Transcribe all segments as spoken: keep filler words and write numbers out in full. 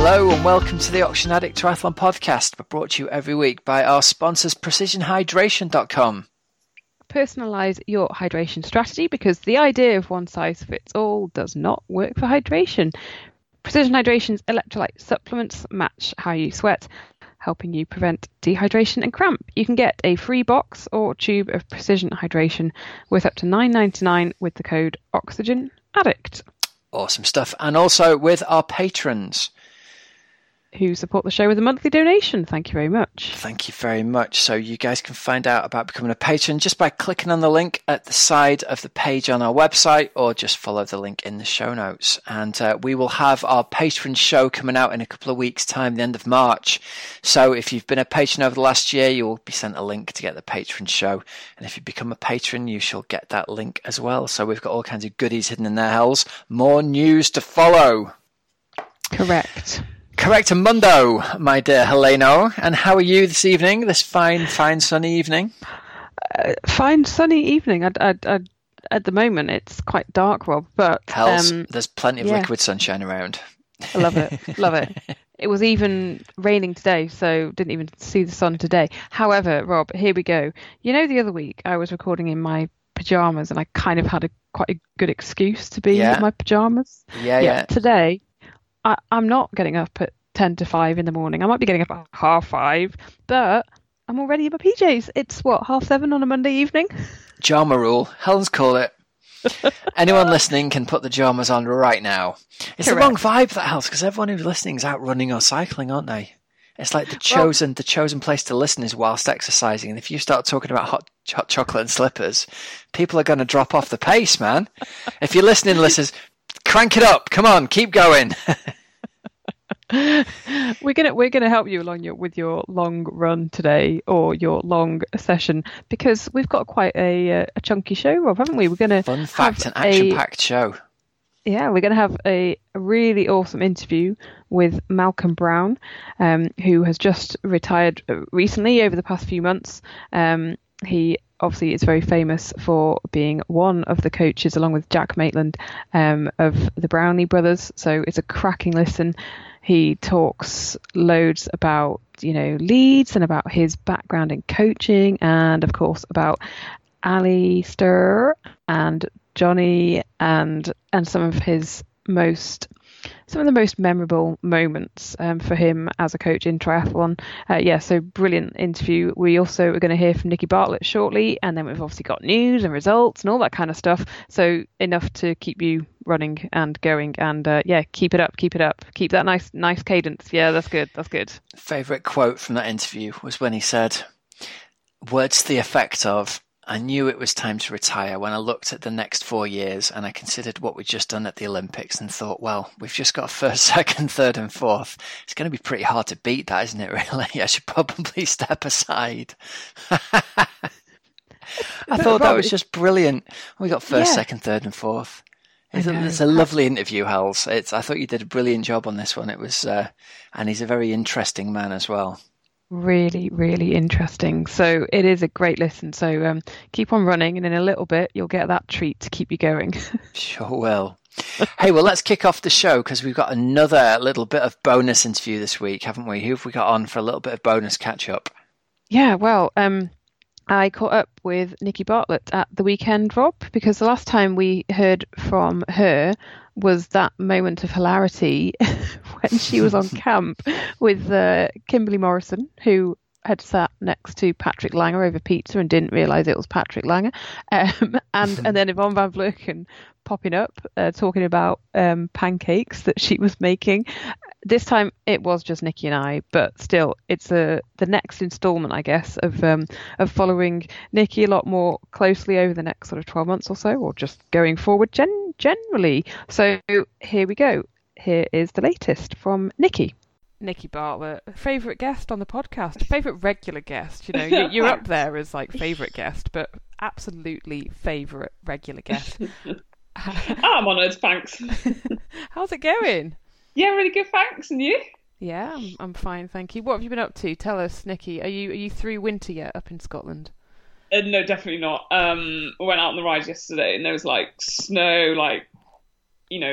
Hello and welcome to the Oxygen Addict Triathlon Podcast. We're brought to you every week by our sponsors precision hydration dot com. Personalise your hydration strategy, because the idea of one size fits all does not work for hydration. Precision Hydration's electrolyte supplements match how you sweat, helping you prevent dehydration and cramp. You can get a free box or tube of Precision Hydration worth up to nine dollars and ninety-nine cents with the code Oxygen Addict. Awesome stuff. And also with our patrons, who support the show with a monthly donation. Thank you very much. Thank you very much. So you guys can find out about becoming a patron just by clicking on the link at the side of the page on our website, or just follow the link in the show notes. And uh, we will have our patron show coming out in a couple of weeks' time, the end of March. So if you've been a patron over the last year, you will be sent a link to get the patron show. And if you become a patron, you shall get that link as well. So we've got all kinds of goodies hidden in there, Hells. More news to follow. Correct. Correctamundo, my dear Heleno. And how are you this evening, this fine, fine sunny evening? Uh, fine sunny evening. I, I, I, at the moment, it's quite dark, Rob. But Hells, um, there's plenty of yeah. liquid sunshine around. I love it, love it. It was even raining today, so didn't even see the sun today. However, Rob, here we go. You know, the other week I was recording in my pajamas, and I kind of had a quite a good excuse to be yeah. in my pajamas. Yeah, yeah. yeah. Today, I, I'm not getting up at ten to five in the morning. I might be getting up at half five, but I'm already in my P Js. It's what, half seven on a Monday evening? Jama rule. Helen's called it. Anyone listening can put the jamas on right now. It's Correct. The wrong vibe, that house, because everyone who's listening is out running or cycling, aren't they? It's like the chosen well, the chosen place to listen is whilst exercising. And if you start talking about hot, hot chocolate and slippers, people are going to drop off the pace, man. If you're listening, listeners, crank it up. Come on, keep going. we're gonna we're gonna help you along your with your long run today, or your long session, because we've got quite a uh, a chunky show, Rob, haven't we? We're gonna fun fact, an action-packed show. Yeah, we're gonna have a really awesome interview with Malcolm Brown, um, who has just retired recently over the past few months. Um, he obviously is very famous for being one of the coaches, along with Jack Maitland, um, of the Brownlee brothers. So it's a cracking listen. He talks loads about, you know, Leeds and about his background in coaching, and of course about Alistair and Johnny, and and some of his most some of the most memorable moments um, for him as a coach in triathlon. Uh, yeah, so brilliant interview. We also are going to hear from Nikki Bartlett shortly, and then we've obviously got news and results and all that kind of stuff. So enough to keep you running and going, and uh, yeah, keep it up, keep it up, keep that nice, nice cadence. Yeah, that's good, that's good. Favourite quote from that interview was when he said, words to the effect of, I knew it was time to retire when I looked at the next four years and I considered what we'd just done at the Olympics and thought, well, we've just got first, second, third and fourth. It's going to be pretty hard to beat that, isn't it, really? I should probably step aside. I thought that was just brilliant. We got first, yeah. second, third and fourth. It's a, it's a lovely interview, Hals. It's, I thought you did a brilliant job on this one. It was, uh, and he's a very interesting man as well. Really, really interesting. So it is a great listen. So um, keep on running, and in a little bit you'll get that treat to keep you going. Sure will. Hey, well, let's kick off the show, because we've got another little bit of bonus interview this week, haven't we? Who have we got on for a little bit of bonus catch up? Yeah, well, um, I caught up with Nikki Bartlett at the weekend, Rob, because the last time we heard from her was that moment of hilarity when she was on camp with uh, Kimberly Morrison, who had sat next to Patrick Langer over pizza and didn't realise it was Patrick Langer, um, and and then Yvonne van Vleuten popping up uh, talking about um, pancakes that she was making. This time it was just Nikki and I, but still, it's a the next instalment, I guess, of um, of following Nikki a lot more closely over the next sort of twelve months or so, or just going forward gen- generally. So here we go. Here is the latest from Nikki. Nikki Bartlett, favourite guest on the podcast, favourite regular guest. You know, you, you're up there as like favourite guest, but absolutely favourite regular guest. I'm honoured, thanks. How's it going? Yeah, really good, thanks. And you? Yeah, I'm, I'm fine, thank you. What have you been up to? Tell us, Nikki. Are you are you through winter yet up in Scotland? Uh, no, definitely not. Um, we went out on the ride yesterday, and there was like snow, like, you know,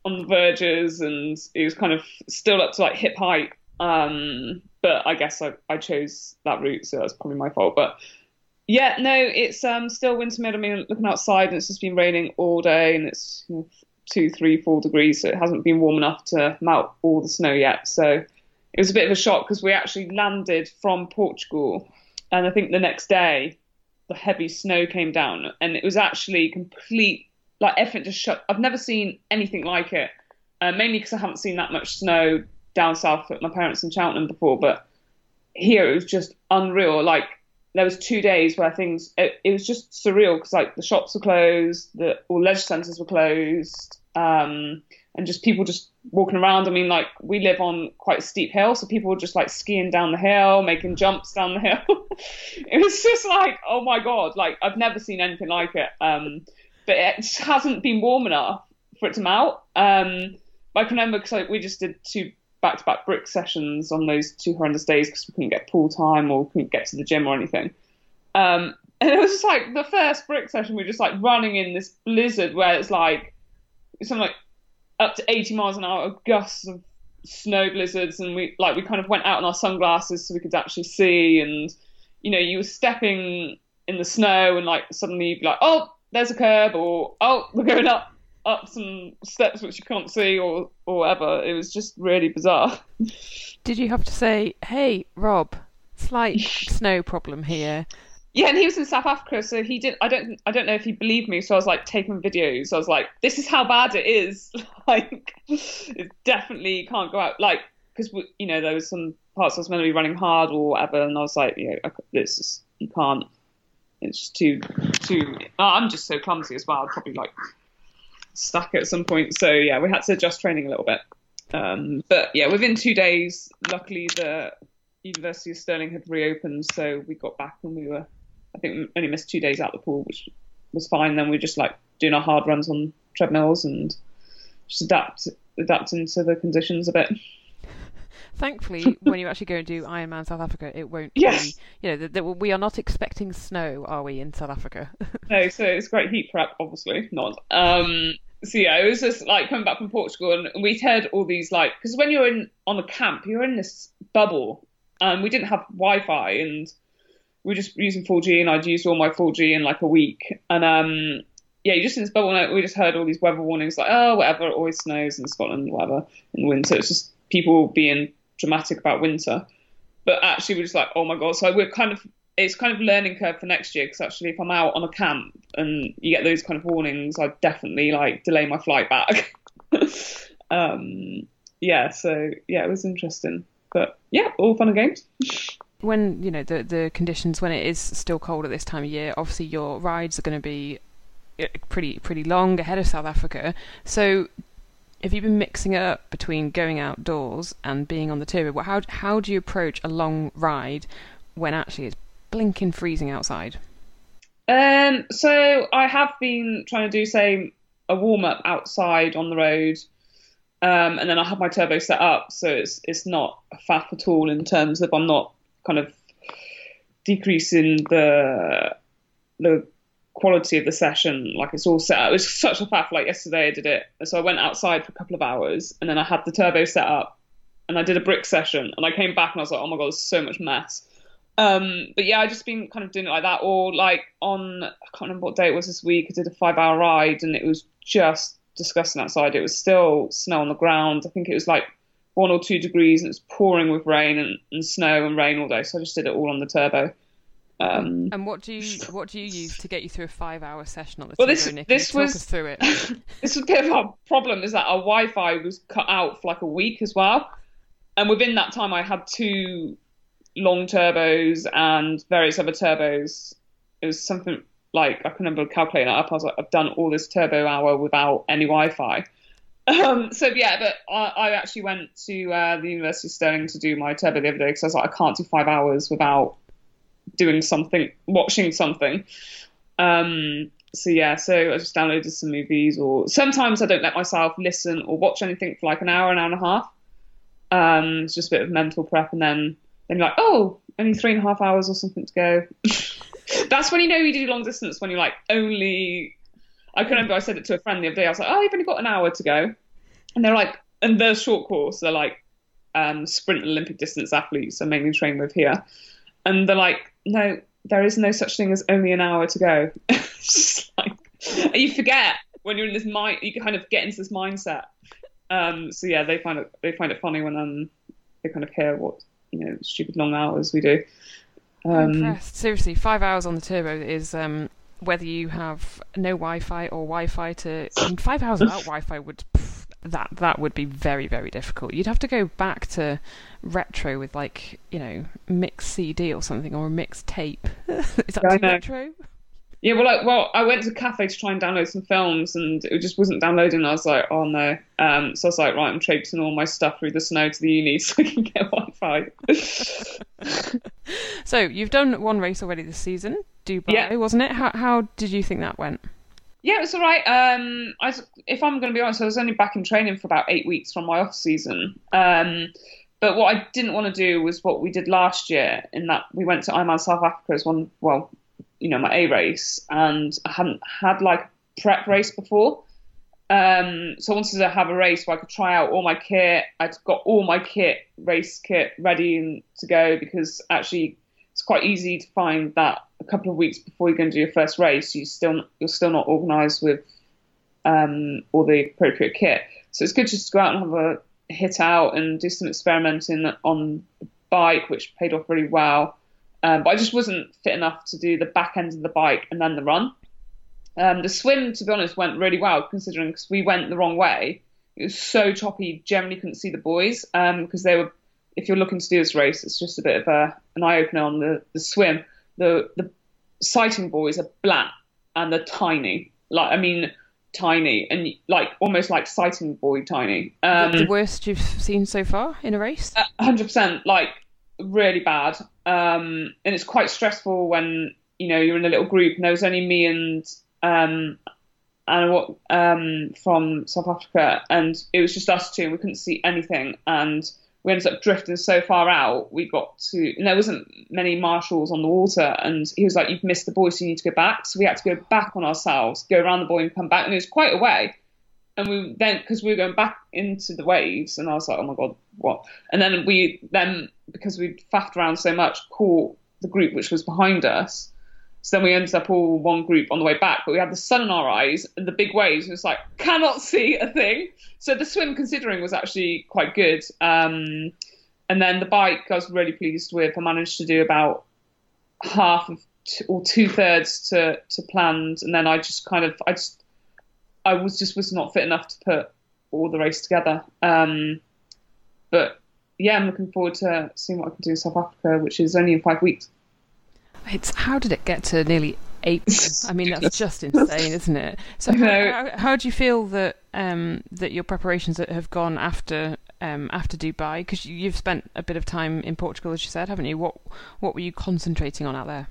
on the verges, and it was kind of still up to like hip height. Um, but I guess I, I chose that route, so that's probably my fault. But yeah, no, it's um still winter mid. I mean, looking outside, and it's just been raining all day, and it's you know, two, three, four degrees, so it hasn't been warm enough to melt all the snow yet. So it was a bit of a shock because we actually landed from Portugal, and I think the next day the heavy snow came down, and it was actually complete, like everything just shut. I've never seen anything like it, uh, mainly because I haven't seen that much snow down south at my parents in Cheltenham before, but here it was just unreal. Like there was two days where things, it, it was just surreal because like the shops were closed, the all leisure centres were closed, um, and just people just walking around. I mean, like we live on quite a steep hill, so people were just like skiing down the hill, making jumps down the hill. It was just like, oh my God, like I've never seen anything like it. Um, but it just hasn't been warm enough for it to melt. Um, but I can remember because like, we just did two back-to-back brick sessions on those two horrendous days because we couldn't get pool time or couldn't get to the gym or anything. Um, and it was just like the first brick session, we were just like running in this blizzard where it's like something like up to eighty miles an hour of gusts of snow blizzards, and we like we kind of went out in our sunglasses so we could actually see, and you know you were stepping in the snow and like suddenly you'd be like, oh, there's a curb, or oh, we're going up up some steps which you can't see, or or whatever. It was just really bizarre. Did you have to say, hey Rob, slight snow problem here? Yeah, and he was in South Africa, so he did. I don't. I don't know if he believed me. So I was like taking videos. I was like, "This is how bad it is. Like, it definitely can't go out. Like, because you know there was some parts I was meant to be running hard or whatever, and I was like, you know, this is you can't. It's just too too. Oh, I'm just so clumsy as well. I'd probably like stuck at some point. So yeah, we had to adjust training a little bit. Um, but yeah, within two days, luckily the University of Stirling had reopened, so we got back and we were. I think we only missed two days out of the pool, which was fine. Then we were just like doing our hard runs on treadmills and just adapt adapting to the conditions a bit. Thankfully, when you actually go and do Ironman South Africa, it won't yes. be, you know, the, the, we are not expecting snow, are we, in South Africa? No, so it's great heat prep, obviously, not. Um, so yeah, it was just like coming back from Portugal, and we'd heard all these like, because when you're in on a camp, you're in this bubble, and we didn't have Wi-Fi, and we were just using four G, and I'd used all my four G in like a week, and um, yeah, you just in this bubble, and we just heard all these weather warnings, like, oh, whatever, it always snows in Scotland, whatever, in winter. It's just people being dramatic about winter, but actually we're just like, oh my God. So we're kind of, it's kind of learning curve for next year, because actually if I'm out on a camp and you get those kind of warnings, I'd definitely like delay my flight back. um, yeah, so yeah, it was interesting, but yeah, all fun and games. When, you know, the the conditions, when it is still cold at this time of year, obviously your rides are going to be pretty pretty long ahead of South Africa. So have you been mixing it up between going outdoors and being on the turbo? How how do you approach a long ride when actually it's blinking freezing outside? Um, so I have been trying to do, say, a warm up outside on the road. Um, and then I have my turbo set up, so it's it's not a faff at all in terms of I'm not kind of decreasing the the quality of the session. Like it's all set up. It was such a faff. Like yesterday I did it, so I went outside for a couple of hours, and then I had the turbo set up, and I did a brick session, and I came back and I was like, oh my God, there's so much mess. Um, but yeah, I just been kind of doing it like that, or like on I can't remember what day it was this week. I did a five hour ride, and it was just disgusting outside. It was still snow on the ground. I think it was like one or two degrees, and it was pouring with rain and, and snow and rain all day. So I just did it all on the turbo. Um, and what do you what do you use to get you through a five hour session on the well, turbo, this, Nikki? this Talk was us through it. This was a bit of a problem, is that our Wi-Fi was cut out for like a week as well, and within that time I had two long turbos and various other turbos. It was something like, I can remember calculating it up. I was like, I've done all this turbo hour without any Wi-Fi. Um, so yeah, but I, I actually went to uh, the University of Stirling to do my turbo the other day, because I was like, I can't do five hours without doing something, watching something. Um, so yeah, so I just downloaded some movies, or sometimes I don't let myself listen or watch anything for like an hour, an hour and a half. Um, it's just a bit of mental prep, and then then you're like, oh, only three and a half hours or something to go. That's when you know you do long distance, when you're like only. I can remember I said it to a friend the other day. I was like, oh, you've only got an hour to go. And they're like, and the short course, they're like um, sprint Olympic distance athletes are mainly trained with here. And they're like, no, there is no such thing as only an hour to go. It's just like, and you forget when you're in this mind, you kind of get into this mindset. Um, so yeah, they find it they find it funny when um they kind of hear what, you know, stupid long hours we do. Um, I'm impressed. Seriously, five hours on the turbo is um, whether you have no Wi-Fi or Wi-Fi to. I mean, five hours without Wi-Fi would pff, that that would be very very difficult. You'd have to go back to retro with like, you know, mixed C D or something, or a mixed tape. Is that Yeah, I too know. retro? Yeah, well, like, well, I went to a cafe to try and download some films, and it just wasn't downloading. I was like, oh no. Um, so I was like, right, I'm traipsing all my stuff through the snow to the uni so I can get Wi-Fi. So you've done one race already this season, Dubai, Yeah. wasn't it? How how did you think that went? Yeah, it was all right. Um, I, was- if I'm going to be honest, I was only back in training for about eight weeks from my off season. Um, but what I didn't want to do was what we did last year, in that we went to Ironman South Africa as one, well, you know, my A race, and I hadn't had like a prep race before. Um, so I wanted to have a race where I could try out all my kit. I'd got all my kit, race kit, ready and to go, because actually it's quite easy to find that a couple of weeks before you're going to do your first race, you still you're still not organised with um, all the appropriate kit. So it's good just to go out and have a hit out and do some experimenting on the bike, which paid off really well. Um, but I just wasn't fit enough to do the back end of the bike and then the run. Um, the swim, to be honest, went really well, considering, because we went the wrong way. It was so choppy, you generally couldn't see the boys, because um, they were. If you're looking to do this race, it's just a bit of a, an eye opener on the, the swim. The the sighting boys are black and they're tiny, like I mean, tiny and like almost like sighting boy tiny. Um, the worst you've seen so far in a race? one hundred percent, like really bad. Um, and it's quite stressful when, you know, you're in a little group and there was only me and um, and what um, from South Africa, and it was just us two, and we couldn't see anything, and we ended up drifting so far out. We got to, and there wasn't many marshals on the water, and he was like, "You've missed the buoy, so you need to go back." So we had to go back on ourselves, go around the buoy and come back, and it was quite a way. And we then, because we were going back into the waves, and I was like, "Oh my god, what?" And then we then, because we faffed around so much, caught the group which was behind us. So then we ended up all one group on the way back, but we had the sun in our eyes and the big waves. It was like, cannot see a thing. So the swim, considering, was actually quite good. Um, and then the bike, I was really pleased with. I managed to do about half of t- or two thirds to, to planned. And then I just kind of, I just, I was just was not fit enough to put all the race together. Um, but yeah, I'm looking forward to seeing what I can do in South Africa, which is only in five weeks. It's how did it get to nearly April? I mean, that's just insane, isn't it? So how, how, how do you feel that um, that your preparations have gone after um, after Dubai? Because you, you've spent a bit of time in Portugal, as you said, haven't you? What what were you concentrating on out there?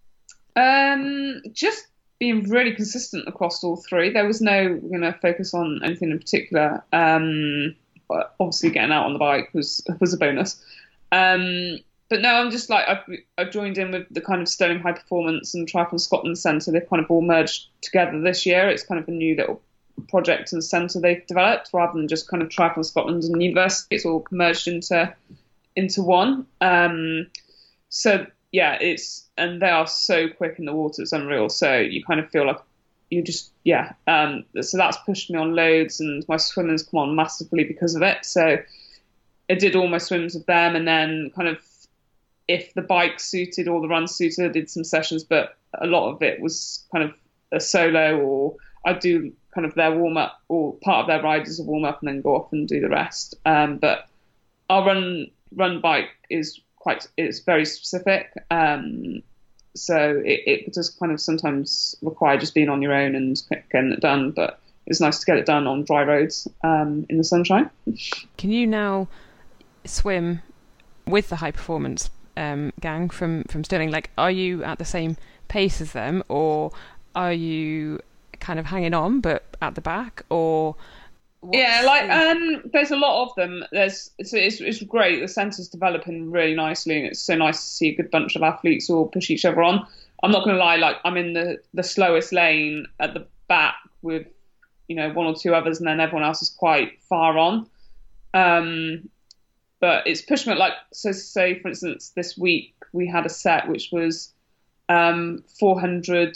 Um, just being really consistent across all three. There was no, you know, focus on anything in particular. Um, but obviously, getting out on the bike was was a bonus. Um, But no, I'm just like, I've, I've joined in with the kind of Sterling High Performance and Triathlon Scotland Centre. They've kind of all merged together this year. It's kind of a new little project and centre they've developed, rather than just kind of Triathlon Scotland and University. It's all merged into into one. Um, so yeah, it's, and they are so quick in the water, it's unreal. So you kind of feel like you just, yeah. Um, so that's pushed me on loads, and my swimming's come on massively because of it. So I did all my swims with them, and then kind of, if the bike suited or the run suited, I did some sessions, but a lot of it was kind of a solo, or I do kind of their warm up, or part of their ride is a warm up, and then go off and do the rest. Um, but our run run bike is quite, it's very specific. Um, so it, it does kind of sometimes require just being on your own and getting it done, but it's nice to get it done on dry roads um, in the sunshine. Can you now swim with the high performance Um, gang from, from Sterling? Like, are you at the same pace as them, or are you kind of hanging on but at the back, or yeah, like the... um, there's a lot of them. There's it's, it's it's great. The centre's developing really nicely, and it's so nice to see a good bunch of athletes all push each other on. I'm not going to lie, like I'm in the the slowest lane at the back with, you know, one or two others, and then everyone else is quite far on. Um, but it's pushed me, like, so say, for instance, this week we had a set which was um, four hundred,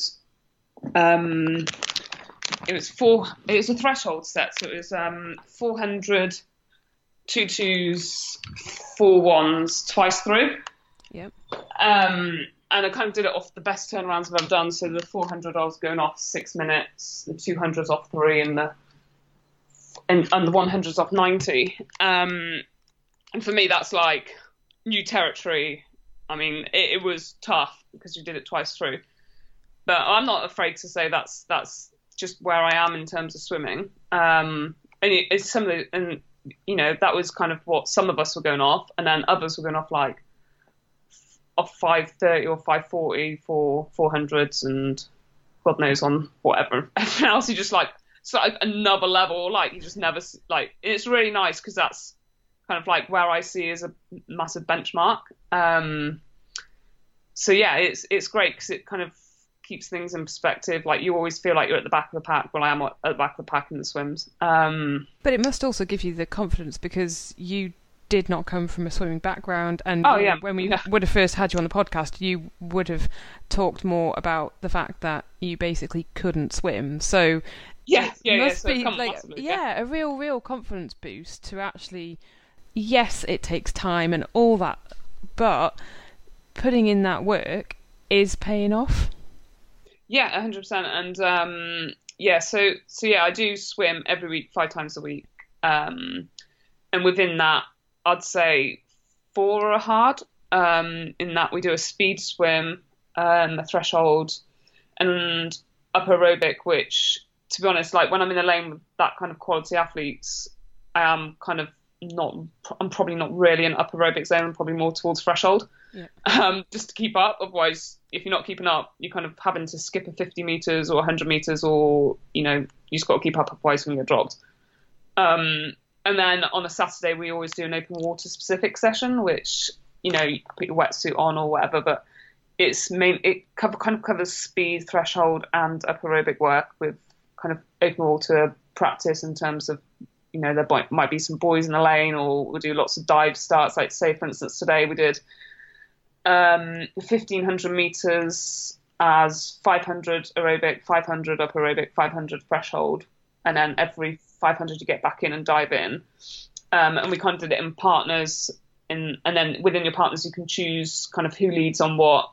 um, it was four, it was a threshold set, so it was um, four hundred, two twos, four ones, twice through. Yep. Um, and I kind of did it off the best turnarounds I've ever done. So the four hundred I was going off six minutes, the two hundreds off three, and the and, and the one hundreds off ninety. Um, and for me, that's like new territory. I mean, it, it was tough because you did it twice through. But I'm not afraid to say that's that's just where I am in terms of swimming. Um, and it, it's some of the, and you know, that was kind of what some of us were going off, and then others were going off like off five thirty or five forty for four hundreds, and God knows on whatever. Everything else, you just like, it's like another level. Like you just never like. It's really nice because that's kind of like where I see as a massive benchmark. Um, so yeah, it's it's great because it kind of keeps things in perspective. Like you always feel like you're at the back of the pack. Well, I am at the back of the pack in the swims. Um, but it must also give you the confidence because you did not come from a swimming background, and oh, yeah. when we yeah. would have first had you on the podcast, you would have talked more about the fact that you basically couldn't swim. So yeah, yeah, must yeah, be so like massively, yeah, yeah, a real, real confidence boost to actually. Yes, it takes time and all that, but putting in that work is paying off. Yeah, one hundred percent. And um, yeah, so so yeah, I do swim every week, five times a week. Um, and within that, I'd say four are hard. Um, in that we do a speed swim, um, a threshold, and upper aerobic, which, to be honest, like when I'm in the lane with that kind of quality athletes, I am kind of not, I'm probably not really in upper aerobic zone. I'm probably more towards threshold, yeah. um, just to keep up. Otherwise, if you're not keeping up, you're kind of having to skip a fifty meters or one hundred meters, or, you know, you just got to keep up, otherwise when you get dropped. Um, and then on a Saturday, we always do an open water specific session, which, you know, you can put your wetsuit on or whatever, but it's main, it cover, kind of covers speed, threshold, and upper aerobic work with kind of open water practice in terms of, you know, there might be some buoys in the lane, or we'll do lots of dive starts. Like, say, for instance, today we did um, fifteen hundred meters as five hundred aerobic, five hundred upper aerobic, five hundred threshold, and then every five hundred you get back in and dive in. Um, and we kind of did it in partners, in, and then within your partners you can choose kind of who leads on what.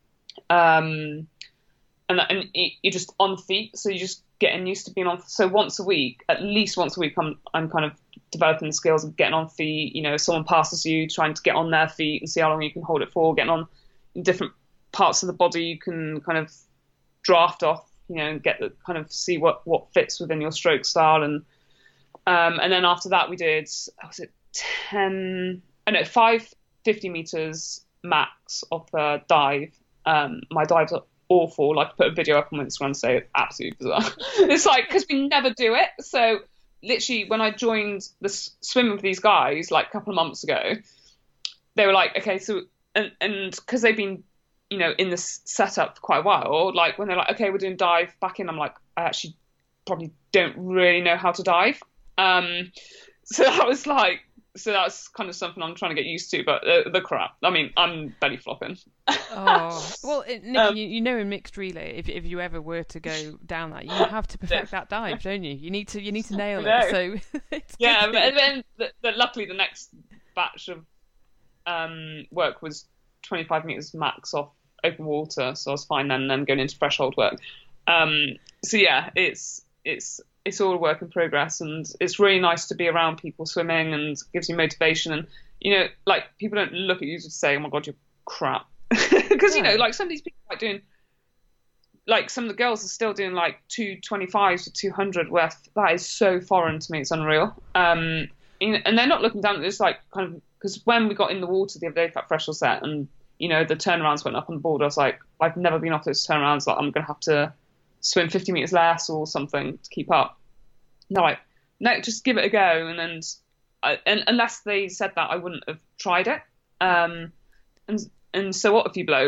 Um, and, that, and you're just on feet, so you just getting used to being on. So once a week, at least once a week, I'm I'm kind of developing the skills of getting on feet. You know, someone passes you, trying to get on their feet and see how long you can hold it for. Getting on in different parts of the body, you can kind of draft off. You know, and get the kind of see what what fits within your stroke style. And um, and then after that, we did was it ten? I know five fifty meters max of the dive. Um, my dives are awful. Like, I put a video up on Instagram and say it's absolutely bizarre. It's like, because we never do it. So literally when I joined the swimming with these guys like a couple of months ago, they were like, okay, so and and because they've been, you know, in this setup for quite a while, like when they're like, okay, we're doing dive back in, I'm like, I actually probably don't really know how to dive. Um, so that was like, so that's kind of something I'm trying to get used to, but the, the crap, I mean, I'm belly flopping. Oh, well, it, Nick, Um, you, you know, in mixed relay, if if you ever were to go down that, you have to perfect that dive, don't you? You need to you need to nail I it. So it's Yeah, good. but- and then the, the, luckily the next batch of um, work was twenty-five meters max off open water, so I was fine then. And then going into threshold work. Um, so yeah, it's it's it's all a work in progress, and it's really nice to be around people swimming, and gives you motivation. And you know, like, people don't look at you to say, "Oh my god, you're crap," because you know, like, some of these people are like doing. Like, some of the girls are still doing like two twenty-fives to two hundred worth. That is so foreign to me. It's unreal. Um, and they're not looking down. It's like kind of, because when we got in the water the other day for that threshold set, and you know the turnarounds went up on the board, I was like, I've never been off those turnarounds. Like, I'm gonna have to swim fifty meters less or something to keep up. No, like, no, just give it a go. And then, I, and unless they said that, I wouldn't have tried it. Um, and and so what if you blow like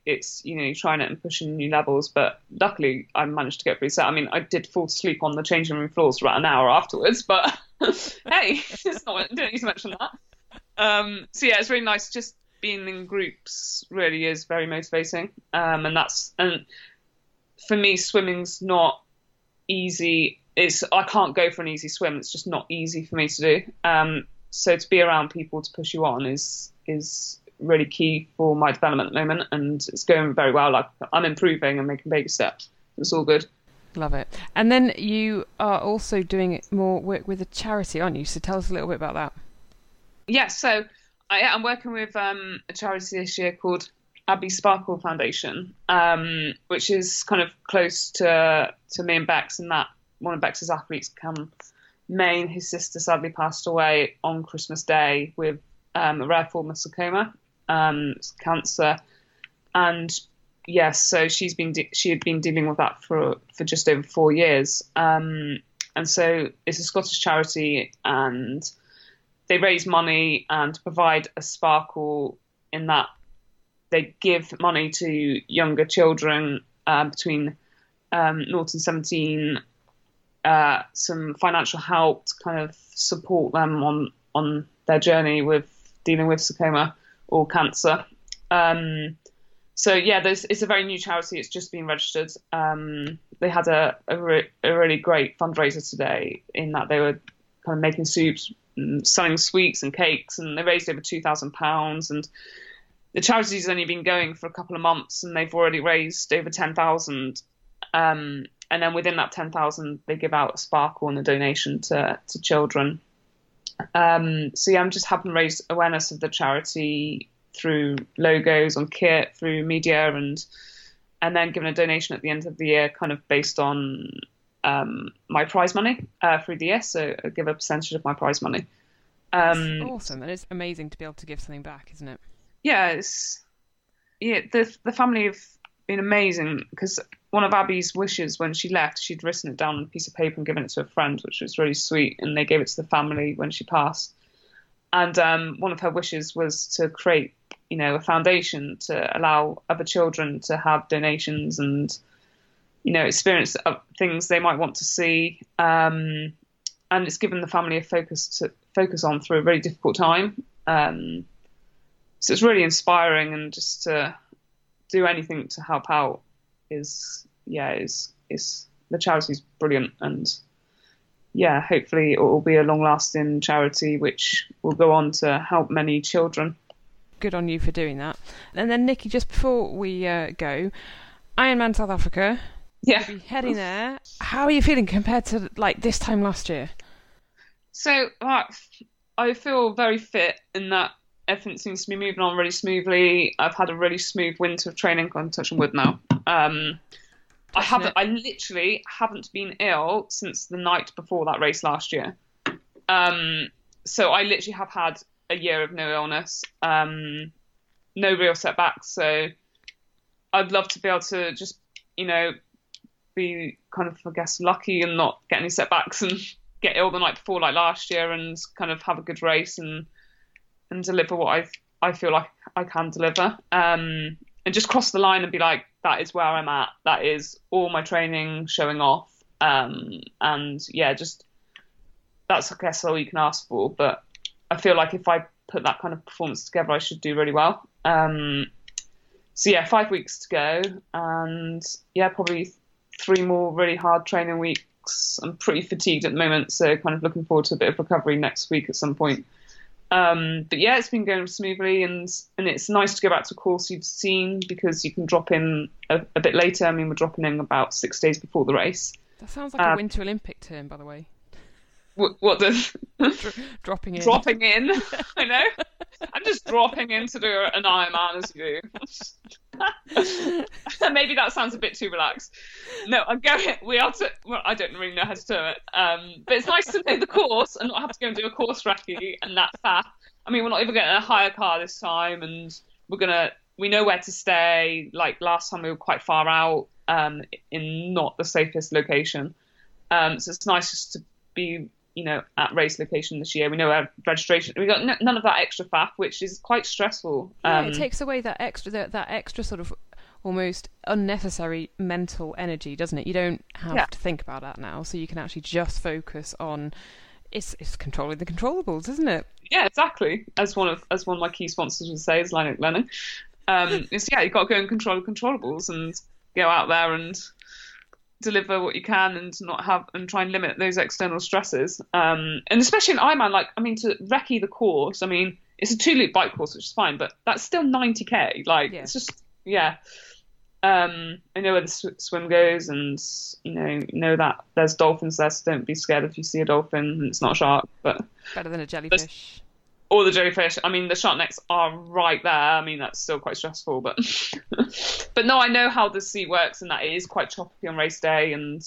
it's, you know, you're trying it and pushing new levels. But luckily, I managed to get pretty set. I mean, I did fall asleep on the changing room floors for about an hour afterwards, but hey, it's not, I don't need to mention that. Um, so yeah, it's really nice. Just being in groups really is very motivating. Um, and that's, and for me, swimming's not easy. It's, I can't go for an easy swim. It's just not easy for me to do. Um, so to be around people to push you on is, is really key for my development at the moment, and it's going very well. Like, I'm improving and making baby steps. It's all good. Love it. And then you are also doing more work with a charity, aren't you? So tell us a little bit about that. Yes, yeah, so I, I'm working with um, a charity this year called Abbey Sparkle Foundation, um, which is kind of close to to me and Bex, and that one of Bex's athletes, Cam Main, his sister sadly passed away on Christmas Day with um, a rare form of sarcoma, um, cancer, and yes, so she's been de- she had been dealing with that for for just over four years, um, and so it's a Scottish charity, and they raise money and provide a sparkle in that they give money to younger children uh, between um, zero and seventeen, uh, some financial help to kind of support them on on their journey with dealing with sarcoma or cancer. Um, so yeah, there's, it's a very new charity. It's just been registered. Um, they had a, a, re- a really great fundraiser today in that they were kind of making soups, selling sweets and cakes, and they raised over two thousand pounds. And the charity's only been going for a couple of months, and they've already raised over ten thousand. Um, and then within that ten thousand, they give out a sparkle and a donation to to children. Um, so yeah, I'm just helping raise awareness of the charity through logos on kit, through media, and and then giving a donation at the end of the year, kind of based on um, my prize money uh, through the year. So I give a percentage of my prize money. Um, That's awesome, and it's amazing to be able to give something back, isn't it? Yeah, it's yeah. The the family have been amazing, because one of Abby's wishes when she left, she'd written it down on a piece of paper and given it to a friend, which was really sweet, and they gave it to the family when she passed. And um, one of her wishes was to create, you know, a foundation to allow other children to have donations and, you know, experience things they might want to see. Um, and it's given the family a focus to focus on through a really difficult time. Um, so it's really inspiring, and just to do anything to help out is, yeah, is is the charity's brilliant, and yeah, hopefully it will be a long-lasting charity which will go on to help many children. Good on you for doing that. And then Nikki, just before we uh, go, Ironman South Africa. Yeah, You'll be heading there. How are you feeling compared to like this time last year? So uh, I feel very fit in that everything seems to be moving on really smoothly. I've had a really smooth winter of training. I'm touching wood now. Um, I haven't. I literally haven't been ill since the night before that race last year. Um, so I literally have had a year of no illness, um, no real setbacks. So I'd love to be able to just, you know, be kind of, I guess, lucky and not get any setbacks and get ill the night before like last year, and kind of have a good race and and deliver what I I feel like I can deliver. Um, and just cross the line and be like, that is where I'm at. That is all my training showing off. Um, and yeah, just that's, I guess, all you can ask for. But I feel like if I put that kind of performance together, I should do really well. Um, so yeah, five weeks to go, and yeah, probably three more really hard training weeks. I'm pretty fatigued at the moment, so kind of looking forward to a bit of recovery next week at some point. Um, but yeah, it's been going smoothly, and and it's nice to go back to a course you've seen, because you can drop in a, a bit later. I mean, we're dropping in about six days before the race. That sounds like uh, a Winter Olympic term, by the way. What, what the Dro- dropping in? Dropping in. I know. I'm just dropping in to do an Ironman as you do. Maybe that sounds a bit too relaxed. No, I'm going. We are to. Well, I don't really know how to do it. Um, but it's nice to know the course and not have to go and do a course recce and that faff. I mean, we're not even getting a hire car this time, and we're gonna. We know where to stay. Like last time, we were quite far out, um, in not the safest location. Um, so it's nice just to be, you know, at race location this year. We know our registration. We got n- none of that extra faff, which is quite stressful. Yeah, um, it takes away that extra that, that extra sort of almost unnecessary mental energy, doesn't it? You don't have Yeah. to think about that now, so you can actually just focus on it's it's controlling the controllables, isn't it? Yeah, exactly. As one of as one of my key sponsors would say, is Linux Learning. Um, it's yeah, you've got to go and control the controllables and go out there and deliver what you can and not have and try and limit those external stresses. Um, and especially in Ironman, like I mean, to recce the course, I mean, it's a two loop bike course, which is fine, but that's still ninety k. Like Yeah. it's just yeah. Um, I know where the sw- swim goes, and you know, you know that there's dolphins there, so don't be scared if you see a dolphin and it's not a shark. But Better than a jellyfish. or the jellyfish. I mean, the shark necks are right there. I mean, that's still quite stressful, but but no, I know how the sea works, and that it is quite choppy on race day, and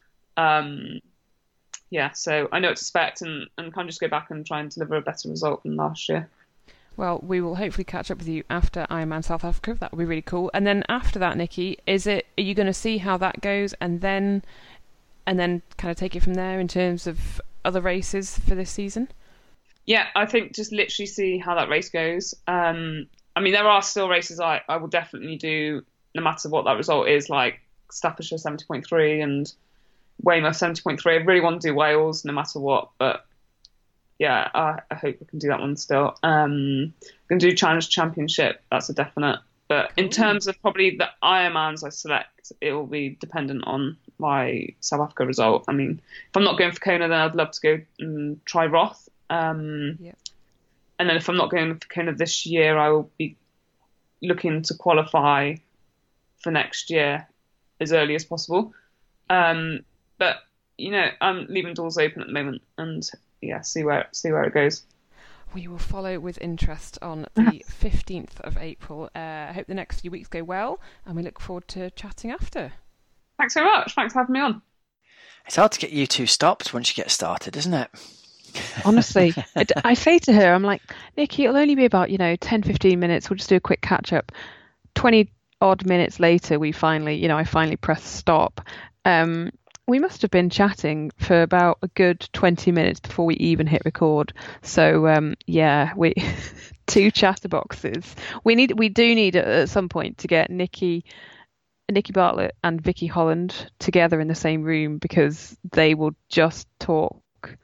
um, yeah, so I know what to expect, and and can just go back and try and deliver a better result than last year. Well, we will hopefully catch up with you after Ironman South Africa. That would be really cool. And then after that, Nikki, is it? Are you going to see how that goes, and then, and then kind of take it from there in terms of other races for this season? Yeah, I think just literally see how that race goes. Um, I mean, there are still races I, I will definitely do, no matter what that result is, like Staffordshire seventy point three and Weymouth seventy point three. I really want to do Wales, no matter what, but. Yeah, I, I hope we can do that one still. Um, going to do Challenge Championship, that's a definite. But in terms of probably the Ironmans I select, it will be dependent on my South Africa result. I mean, if I'm not going for Kona, then I'd love to go and try Roth. Um, Yep. And then if I'm not going for Kona this year, I will be looking to qualify for next year as early as possible. Um, but, you know, I'm leaving doors open at the moment, and yeah, see where see where it goes. We will follow with interest on the fifteenth of April. Uh, I hope the next few weeks go well, and we look forward to chatting after. Thanks so much. Thanks for having me on. It's hard to get you two stopped once you get started, isn't it? Honestly, I, I say to her, I'm like, Nikki, it'll only be about, you know, ten, fifteen minutes. We'll just do a quick catch up. twenty odd minutes later, we finally, you know, I finally press stop. Um, we must have been chatting for about a good twenty minutes before we even hit record. So, um, yeah, we two chatterboxes. We need, we do need at some point to get Nikki, Nikki Bartlett and Vicky Holland together in the same room, because they will just talk.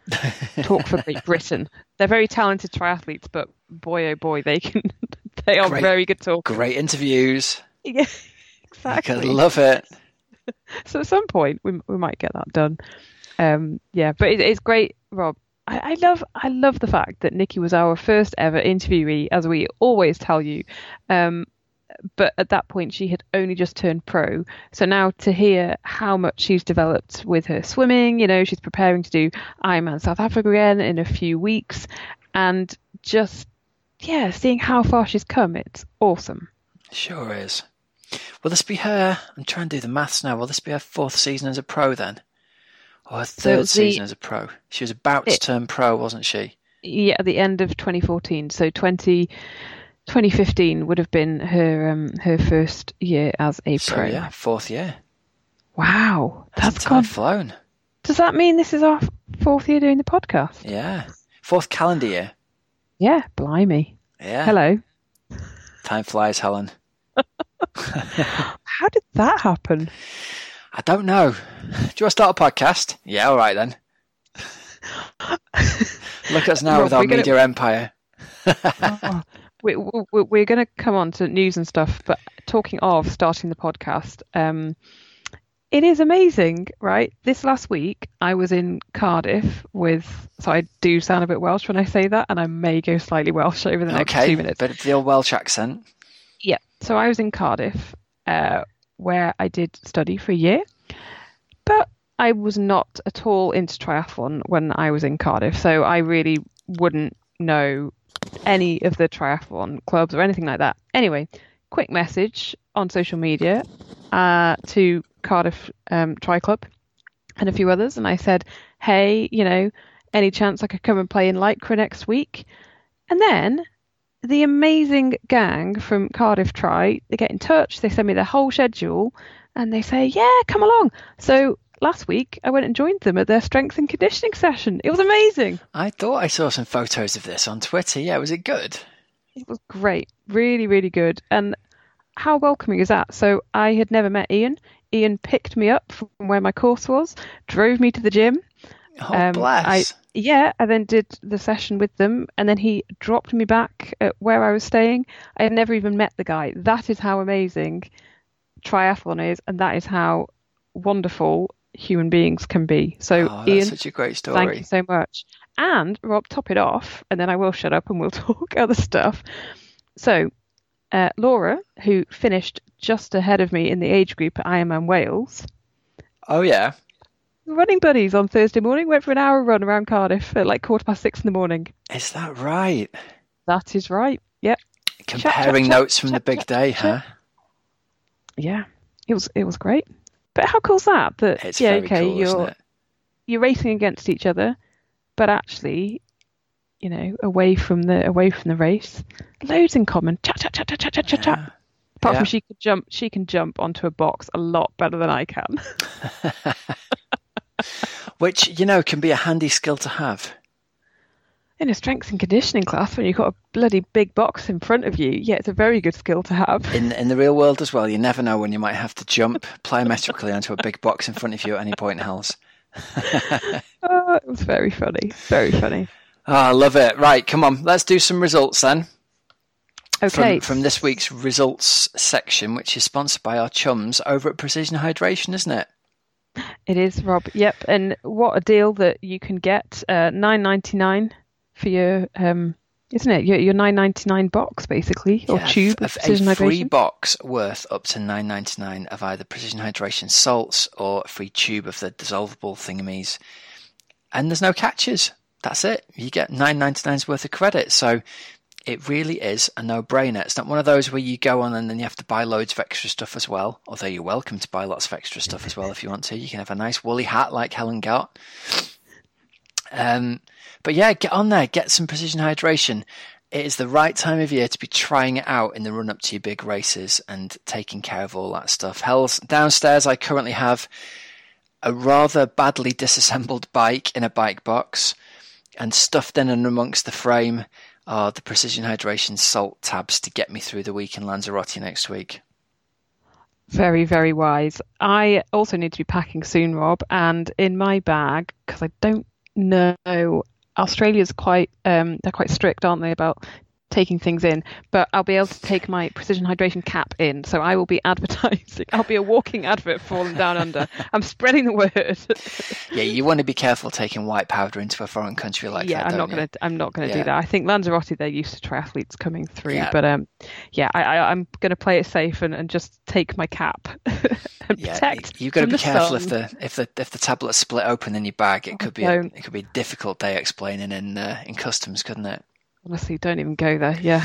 talk for Great Britain. They're very talented triathletes, but boy oh boy, they can they are Great- very good talkers. Great interviews. Yeah, I could exactly. love it. So at some point we we might get that done. Um, yeah, but it, it's great, Rob. I, I love I love the fact that Nikki was our first ever interviewee, as we always tell you. Um, but at that point she had only just turned pro. So now to hear how much she's developed with her swimming, you know, she's preparing to do Ironman South Africa again in a few weeks, and just yeah, seeing how far she's come, it's awesome. Sure is. Will this be her? I'm trying to do the maths now. Will this be her fourth season as a pro then? Or her third the- season as a pro? She was about to it- turn pro, wasn't she? Yeah, at the end of twenty fourteen. So twenty, twenty fifteen would have been her um, her first year as a So pro. yeah, fourth year. Wow, That's that's time gone. flown. Does that mean this is our fourth year doing the podcast? Yeah. Fourth calendar year. Yeah, blimey. Yeah. Hello. Time flies, Helen. How did that happen? I don't know. Do you want to start a podcast? Yeah, all right then. Look at us now Rob, with our we're gonna- media empire. Oh, we, we, we're going to come on to news and stuff, but talking of starting the podcast, um, it is amazing, right? This last week, I was in Cardiff with, so I do sound a bit Welsh when I say that, and I may go slightly Welsh over the next Okay, two minutes. bit of the old Welsh accent. Yeah, so I was in Cardiff, uh, where I did study for a year, but I was not at all into triathlon when I was in Cardiff, so I really wouldn't know any of the triathlon clubs or anything like that. Anyway, quick message on social media uh, to Cardiff um, Tri Club and a few others, and I said, hey, you know, any chance I could come and play in Lycra next week? And then the amazing gang from Cardiff Tri, they get in touch, they send me their whole schedule, and they say, yeah, come along. So last week, I went and joined them at their strength and conditioning session. It was amazing. I thought I saw some photos of this on Twitter. Yeah, was it good? It was great. Really, really good. And how welcoming is that? So I had never met Ian. Ian picked me up from where my course was, drove me to the gym. Oh, Um, bless. I, yeah, I then did the session with them, and then he dropped me back at where I was staying. I had never even met the guy. That is how amazing triathlon is, and that is how wonderful human beings can be. So, Oh, that's Ian, such a great story. thank you so much. And Rob, top it off, and then I will shut up and we'll talk other stuff. So, uh, Laura, who finished just ahead of me in the age group at Ironman Wales, Oh, yeah. running buddies on Thursday morning, went for an hour run around Cardiff at like quarter past six in the morning. Is that right? That is right. Yep. Comparing chat, notes chat, from the chat, big chat, day, chat. huh? Yeah, it was it was great. But how cool's that? That It's yeah, very okay, cool, isn't you're it? you're racing against each other, but actually, you know, away from the away from the race, loads in common. Chat, chat, chat, chat, chat, chat, chat, chat. Yeah. Apart Yeah. from she could jump, she can jump onto a box a lot better than I can. Which, you know, can be a handy skill to have. In a strength and conditioning class, when you've got a bloody big box in front of you, yeah, it's a very good skill to have. In in the real world as well, you never know when you might have to jump plyometrically onto a big box in front of you at any point, Hells. Oh, it was very funny, very funny. Oh, I love it. Right, come on, let's do some results then. Okay, From, from this week's results section, which is sponsored by our chums over at Precision Hydration, isn't it? it is, Rob. Yep, and what a deal that you can get. Uh, nine ninety nine for your, um, isn't it? Your your nine ninety nine box basically, or Yeah, tube of of Precision a free Hydration. box worth up to nine ninety nine of either Precision Hydration salts or a free tube of the dissolvable thingamies. And there's no catches. That's it. You get nine ninety nine's worth of credit. So it really is a no-brainer. It's not one of those where you go on and then you have to buy loads of extra stuff as well, although you're welcome to buy lots of extra stuff as well if you want to. You can have a nice woolly hat like Helen got. Um, but yeah, get on there, get some Precision Hydration. It is the right time of year to be trying it out in the run-up to your big races and taking care of all that stuff. Hell's downstairs, I currently have a rather badly disassembled bike in a bike box, and stuffed in and amongst the frame are the Precision Hydration salt tabs to get me through the week in Lanzarote next week. Very, very wise. I also need to be packing soon, Rob, and in my bag, because I don't know, Australia's quite, um, they're quite strict, aren't they, about taking things in, but I'll be able to take my Precision Hydration cap in, so I will be advertising. I'll be a walking advert for Falling Down Under. I'm spreading the word. Yeah, you want to be careful taking white powder into a foreign country like yeah, that. I'm don't not gonna. I'm not gonna Yeah. do that. I think Lanzarote, they're used to triathletes coming through, Yeah. but um, yeah, I, I, I'm gonna play it safe and, and just take my cap and Yeah, protect. you, you've got to from be the careful if sun. the if the if the tablet's split open in your bag. It could be a, don't. it could be a difficult day explaining in uh, in customs, couldn't it? Honestly, don't even go there. Yeah.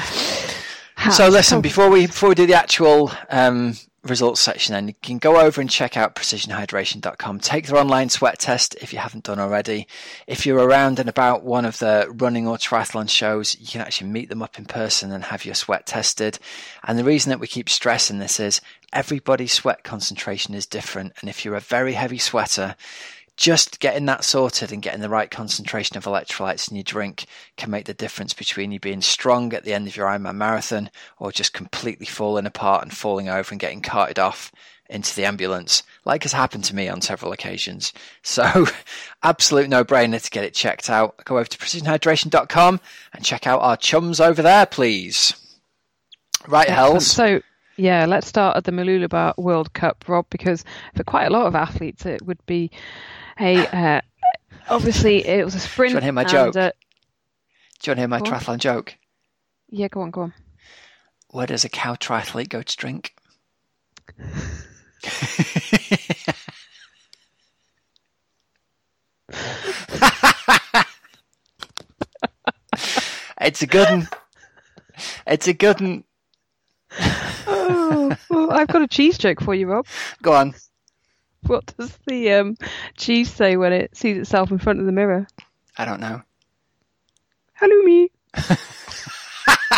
So listen, Oh, before we before we do the actual um, results section, then you can go over and check out precision hydration dot com. Take their online sweat test if you haven't done already. If you're around and about one of the running or triathlon shows, you can actually meet them up in person and have your sweat tested. And the reason that we keep stressing this is everybody's sweat concentration is different. And if you're a very heavy sweater, just getting that sorted and getting the right concentration of electrolytes in your drink can make the difference between you being strong at the end of your Ironman marathon or just completely falling apart and falling over and getting carted off into the ambulance, like has happened to me on several occasions. So, absolute no-brainer to get it checked out. Go over to precision hydration dot com and check out our chums over there, please. Right, excellent. Hells? So, yeah, let's start at the Mooloolaba World Cup, Rob, because for quite a lot of athletes, it would be a uh, obviously it was a sprint. Do you want to hear my and, joke? Uh, Do you want to hear my go on. triathlon joke? yeah, go on, go on. Where does a cow triathlete go to drink? It's a good one. It's a good one. Oh, well, I've got a cheese joke for you, Rob. Go on. What does the um, cheese say when it sees itself in front of the mirror? I don't know. Hello, me.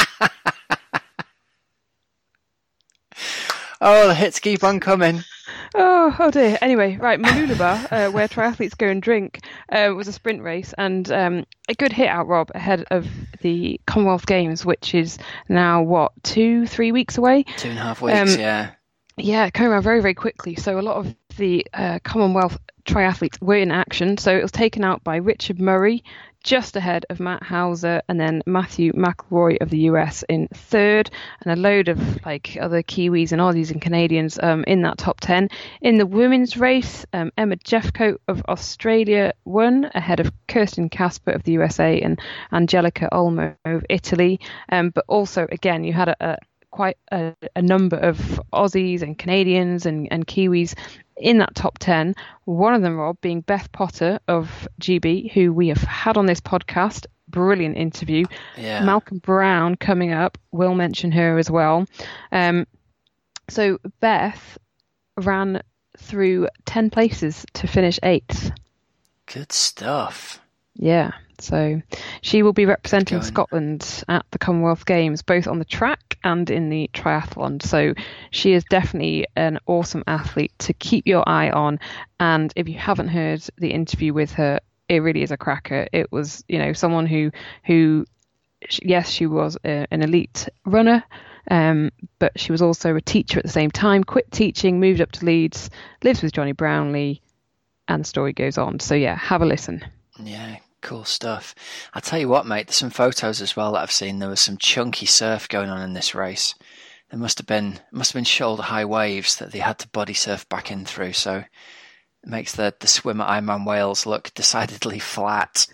Oh, the hits keep on coming. Oh, oh dear. Anyway, right, Mooloolaba, uh, where triathletes go and drink, uh, was a sprint race, and um, a good hit out, Rob, ahead of the Commonwealth Games, which is now, what, two, three weeks away? Two and a half weeks, Um, yeah. Yeah, coming around very, very quickly. So a lot of the uh, Commonwealth triathletes were in action. So it was taken out by Richard Murray, just ahead of Matt Hauser, and then Matthew McElroy of the U S in third, and a load of like other Kiwis and Aussies and Canadians um, in that top ten. In the women's race, um, Emma Jeffcoat of Australia won ahead of Kirsten Casper of the U S A and Angelica Olmo of Italy. Um, but also, again, you had a, a quite a, a number of Aussies and Canadians and, and Kiwis in that top ten. One of them, Rob, being Beth Potter of G B, who we have had on this podcast. Brilliant interview. Yeah. Malcolm Brown coming up. We'll mention her as well. Um, so Beth ran through ten places to finish eighth. Good stuff. Yeah. So she will be representing Going. Scotland at the Commonwealth Games, both on the track and in the triathlon. So she is definitely an awesome athlete to keep your eye on. And if you haven't heard the interview with her, it really is a cracker. It was, you know, someone who, who, yes, she was a, an elite runner, um, but she was also a teacher at the same time, quit teaching, moved up to Leeds, lives with Johnny Brownlee, and the story goes on. So yeah, have a listen. Yeah, cool stuff. I'll tell you what, mate, there's some photos as well that I've seen. There was some chunky surf going on in this race. There must have been must have been shoulder high waves that they had to body surf back in through. So it makes the, the swim at Ironman Wales look decidedly flat.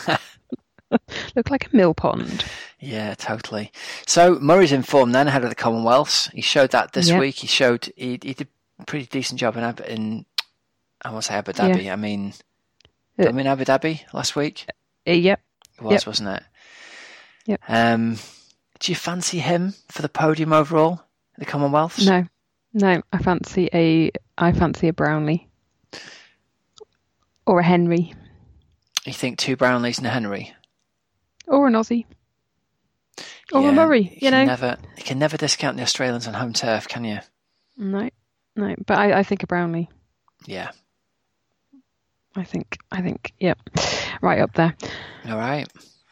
Look like a mill pond. Yeah, totally. So Murray's in form then ahead of the Commonwealths. He showed that this Yep. week. He showed he, he did a pretty decent job in Ab- in I want to say Abu Dhabi. I mean, Uh, I mean Abu Dhabi last week. Uh, yep. It was, Yep. wasn't it? Yep. Um, do you fancy him for the podium overall at the Commonwealths? No, no. I fancy a. I fancy a Brownlee or a Henry You think two Brownlees and a Henry? or an Aussie or Yeah, a Murray. You can know. never, you can never discount the Australians on home turf, can you? No, no. But I, I think a Brownlee. Yeah. I think. I think. Yep. Right up there. All right.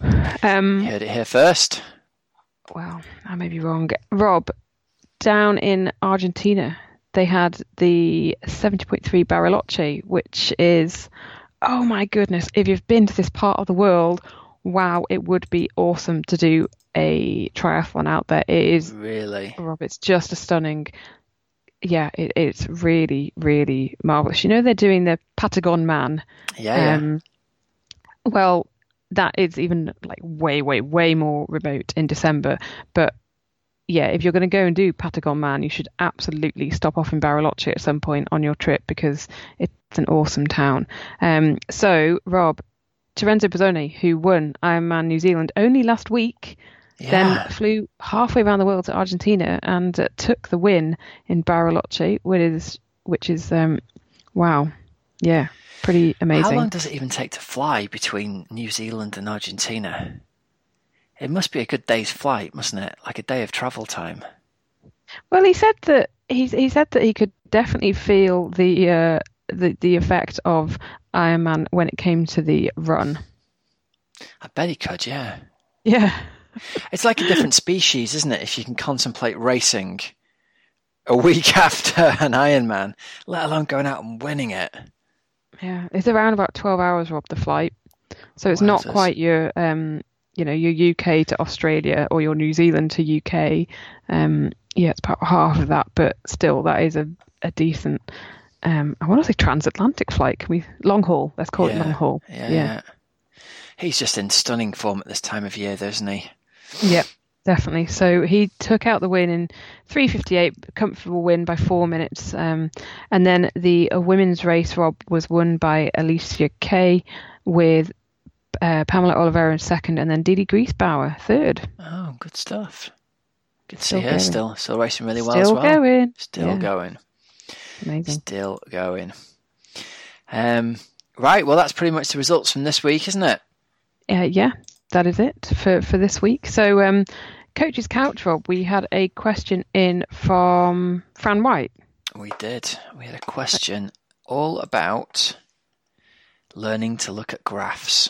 Um. You heard it here first. Well, I may be wrong. Rob, down in Argentina, they had the seventy point three Bariloche, which is, oh my goodness, if you've been to this part of the world, wow, it would be awesome to do a triathlon out there. It is, Really? Rob, it's just a stunning, yeah, it, it's really, really marvellous. You know, they're doing the Patagon Man. Yeah, yeah. Um, well, that is even like way, way, way more remote in December. But yeah, if you're going to go and do Patagon Man, you should absolutely stop off in Bariloche at some point on your trip because it's an awesome town. Um, so, Rob, Terenzo Bozzone, who won Ironman New Zealand only last week, yeah. then flew halfway around the world to Argentina and uh, took the win in Bariloche, which is, which is um, wow, yeah, pretty amazing. How long does it even take to fly between New Zealand and Argentina? It must be a good day's flight, mustn't it? Like a day of travel time. Well, he said that he he said that he could definitely feel the uh, the the effect of Ironman when it came to the run. I bet he could, yeah. Yeah, It's like a different species, isn't it? If you can contemplate racing a week after an Ironman, let alone going out and winning it. yeah. It's around about twelve hours, Rob, the flight. So it's not Wowzers. quite your um you know your U K to Australia or your New Zealand to U K. Um, yeah, it's about half of that, but still, that is a a decent. Um, I want to say transatlantic flight. Can we long haul? Let's call it Yeah, long haul. Yeah, Yeah. yeah. He's just in stunning form at this time of year, though, isn't he? Yep, definitely. So he took out the win in three fifty-eight, comfortable win by four minutes. Um, and then the uh, women's race, Rob, was won by Alicia Kay with uh, Pamela Oliveira in second, and then Didi Griesbauer third. Oh, good stuff. Good to Still see her going. still, still racing really well Still as well. going. Still Yeah. going. Amazing. Still going. Um, right, well, that's pretty much the results from this week, isn't it? Uh, yeah, that is it for, for this week. So, um, Coach's Couch, Rob, we had a question in from Fran White. We did. We had a question all about learning to look at graphs.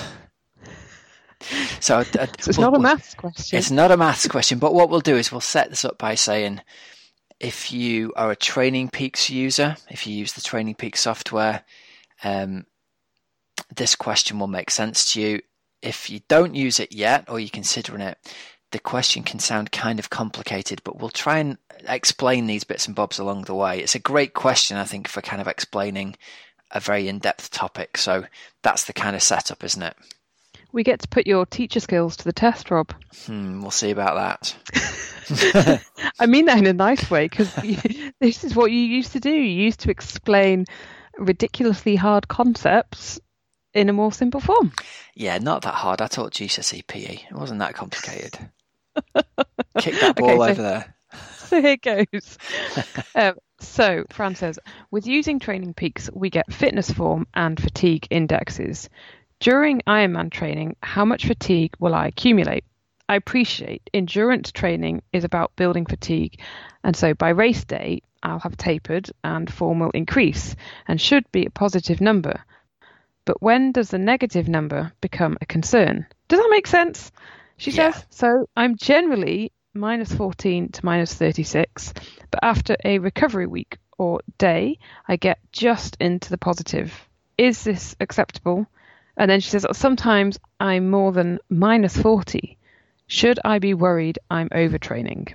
so, uh, So it's we'll, not a maths question. It's not a maths question, but what we'll do is we'll set this up by saying, if you are a Training Peaks user, if you use the Training Peaks software, um, this question will make sense to you. If you don't use it yet, or you're considering it, the question can sound kind of complicated, but we'll try and explain these bits and bobs along the way. It's a great question, I think, for kind of explaining a very in-depth topic. So that's the kind of setup, isn't it? We get to put your teacher skills to the test, Rob. Hmm, we'll see about that. I mean that in a nice way, because this is what you used to do. You used to explain ridiculously hard concepts in a more simple form. Yeah, not that hard. I taught G C S E P E. It wasn't that complicated. Kick that ball Okay, so- over there. So here goes. um, so Fran says, with using Training Peaks, we get fitness form and fatigue indexes. During Ironman training, how much fatigue will I accumulate? I appreciate endurance training is about building fatigue, and so by race day, I'll have tapered and form will increase and should be a positive number. But when does the negative number become a concern? Does that make sense? She Yeah. says, so I'm generally minus fourteen to minus thirty-six, but after a recovery week or day, I get just into the positive. Is this acceptable? And then she says, sometimes I'm more than minus forty. Should I be worried I'm overtraining?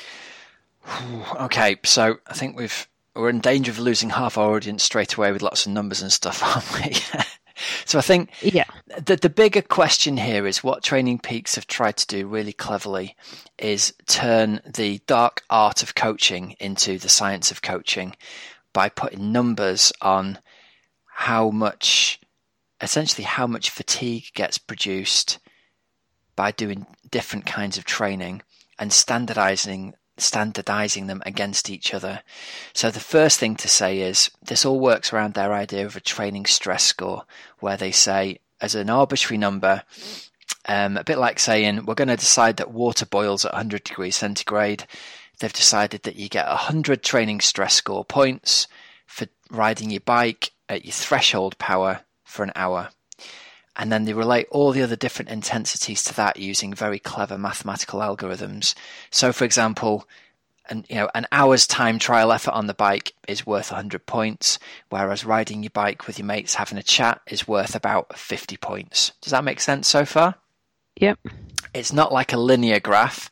Okay, so I think we've we're in danger of losing half our audience straight away with lots of numbers and stuff, aren't we? So I think Yeah. the the bigger question here is what Training Peaks have tried to do really cleverly is turn the dark art of coaching into the science of coaching by putting numbers on how much, essentially how much fatigue gets produced by doing different kinds of training and standardizing standardizing them against each other. So the first thing to say is this all works around their idea of a training stress score, where they say as an arbitrary number, um, a bit like saying we're going to decide that water boils at one hundred degrees centigrade. They've decided that you get one hundred training stress score points for riding your bike at your threshold power for an hour. And then they relate all the other different intensities to that using very clever mathematical algorithms. So, for example, an, you know, an hour's time trial effort on the bike is worth one hundred points, whereas riding your bike with your mates having a chat is worth about fifty points. Does that make sense so far? Yep. It's not like a linear graph.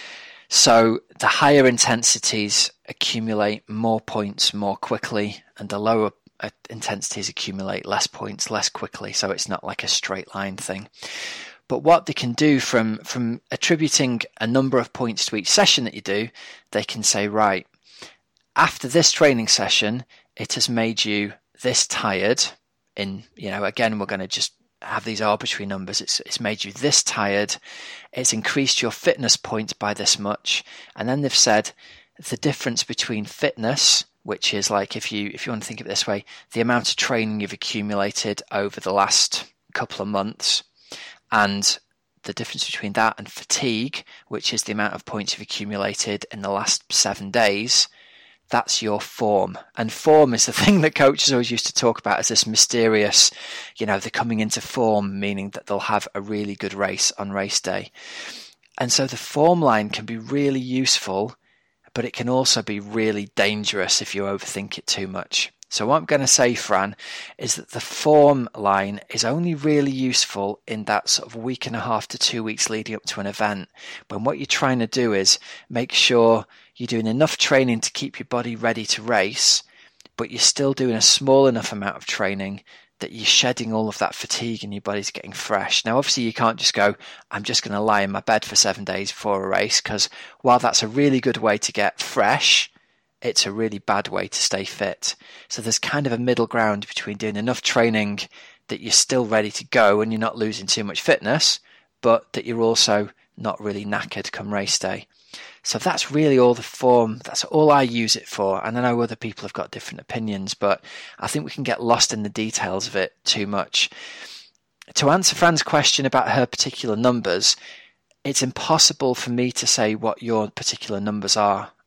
So the higher intensities accumulate more points more quickly, and the lower uh, intensities accumulate less points less quickly. So it's not like a straight line thing. But what they can do from, from attributing a number of points to each session that you do, they can say, right, after this training session, it has made you this tired. In, you know, again, we're going to just have these arbitrary numbers. It's it's made you this tired. It's increased your fitness points by this much. And then they've said the difference between fitness, which is like, if you if you want to think of it this way, the amount of training you've accumulated over the last couple of months, and the difference between that and fatigue, which is the amount of points you've accumulated in the last seven days, that's your form. And form is the thing that coaches always used to talk about as this mysterious, you know, they're coming into form, meaning that they'll have a really good race on race day. And so the form line can be really useful, but it can also be really dangerous if you overthink it too much. So what I'm going to say, Fran, is that the form line is only really useful in that sort of week and a half to two weeks leading up to an event, when what you're trying to do is make sure you're doing enough training to keep your body ready to race, but you're still doing a small enough amount of training that you're shedding all of that fatigue and your body's getting fresh. Now, obviously, you can't just go, I'm just going to lie in my bed for seven days before a race, because while that's a really good way to get fresh, it's a really bad way to stay fit. So there's kind of a middle ground between doing enough training that you're still ready to go and you're not losing too much fitness, but that you're also not really knackered come race day. So that's really all the form, that's all I use it for. And I know other people have got different opinions, but I think we can get lost in the details of it too much. To answer Fran's question about her particular numbers, it's impossible for me to say what your particular numbers are.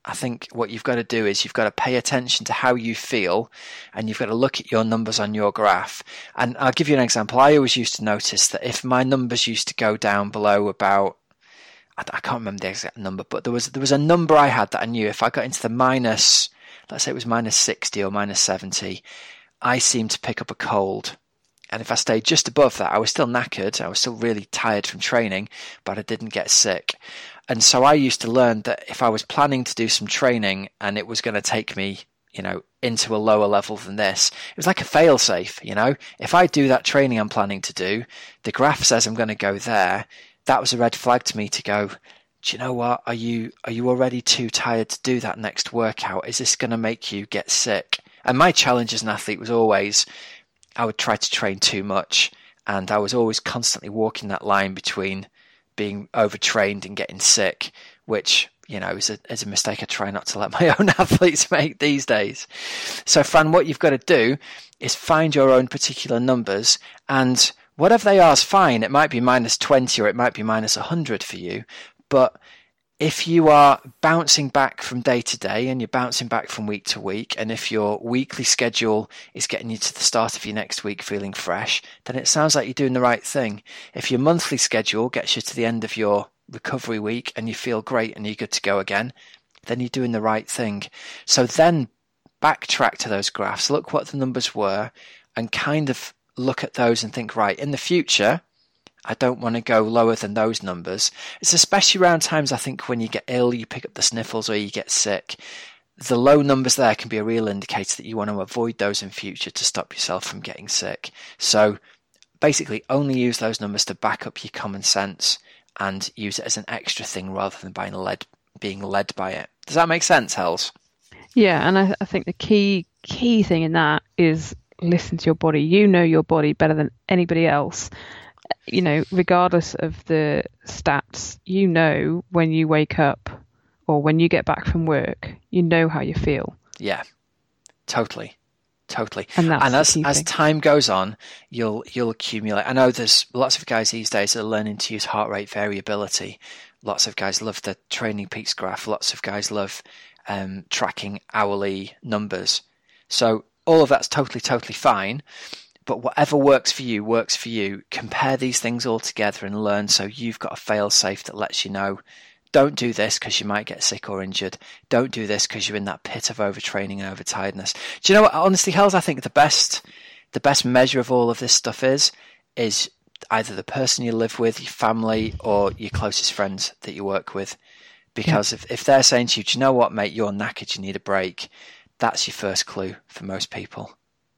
I think what you've got to do is you've got to pay attention to how you feel, and you've got to look at your numbers on your graph. And I'll give you an example. I always used to notice that if my numbers used to go down below about, I, I can't remember the exact number, but there was there was a number I had that I knew if I got into the minus, let's say it was minus sixty or minus seventy, I seemed to pick up a cold. And if I stayed just above that, I was still knackered. I was still really tired from training, but I didn't get sick. And so I used to learn that if I was planning to do some training and it was going to take me, you know, into a lower level than this, it was like a fail safe, you know. If I do that training I'm planning to do, the graph says I'm going to go there. That was a red flag to me to go, do you know what? Are you, are you already too tired to do that next workout? Is this going to make you get sick? And my challenge as an athlete was always, I would try to train too much, and I was always constantly walking that line between being overtrained and getting sick, which, you know, is a, is a mistake I try not to let my own athletes make these days. So, Fran, what you've got to do is find your own particular numbers, and whatever they are is fine. It might be minus twenty or it might be minus one hundred for you, but if you are bouncing back from day to day and you're bouncing back from week to week, and if your weekly schedule is getting you to the start of your next week feeling fresh, then it sounds like you're doing the right thing. If your monthly schedule gets you to the end of your recovery week and you feel great and you're good to go again, then you're doing the right thing. So then backtrack to those graphs, look what the numbers were, and kind of look at those and think, right, in the future, I don't want to go lower than those numbers. It's especially around times, I think, when you get ill, you pick up the sniffles or you get sick. The low numbers there can be a real indicator that you want to avoid those in future to stop yourself from getting sick. So basically only use those numbers to back up your common sense and use it as an extra thing rather than being led, being led by it. Does that make sense, Hells? Yeah, and I, I think the key key thing in that is listen to your body. You know your body better than anybody else. You know, regardless of the stats, you know when you wake up or when you get back from work, you know how you feel. Yeah, totally, totally. And, that's and the as key as thing. time goes on, you'll you'll accumulate. I know there's lots of guys these days that are learning to use heart rate variability. Lots of guys love the Training Peaks graph. Lots of guys love um, tracking hourly numbers. So all of that's totally, totally fine. But whatever works for you, works for you. Compare these things all together and learn so you've got a fail-safe that lets you know, don't do this because you might get sick or injured. Don't do this because you're in that pit of overtraining and overtiredness. Do you know what, honestly, Hells, I think the best the best measure of all of this stuff is, is either the person you live with, your family, or your closest friends that you work with. Because yeah. if, if they're saying to you, do you know what, mate, you're knackered, you need a break, that's your first clue for most people.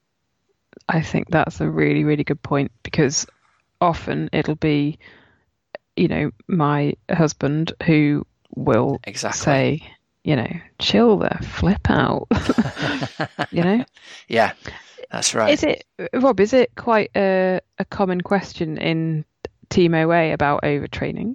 I think that's a really, really good point, because often it'll be, you know, my husband who will exactly. say, you know, chill the flip out, you know? Yeah, that's right. Is it, Rob, is it quite a, a common question in Team O A about overtraining?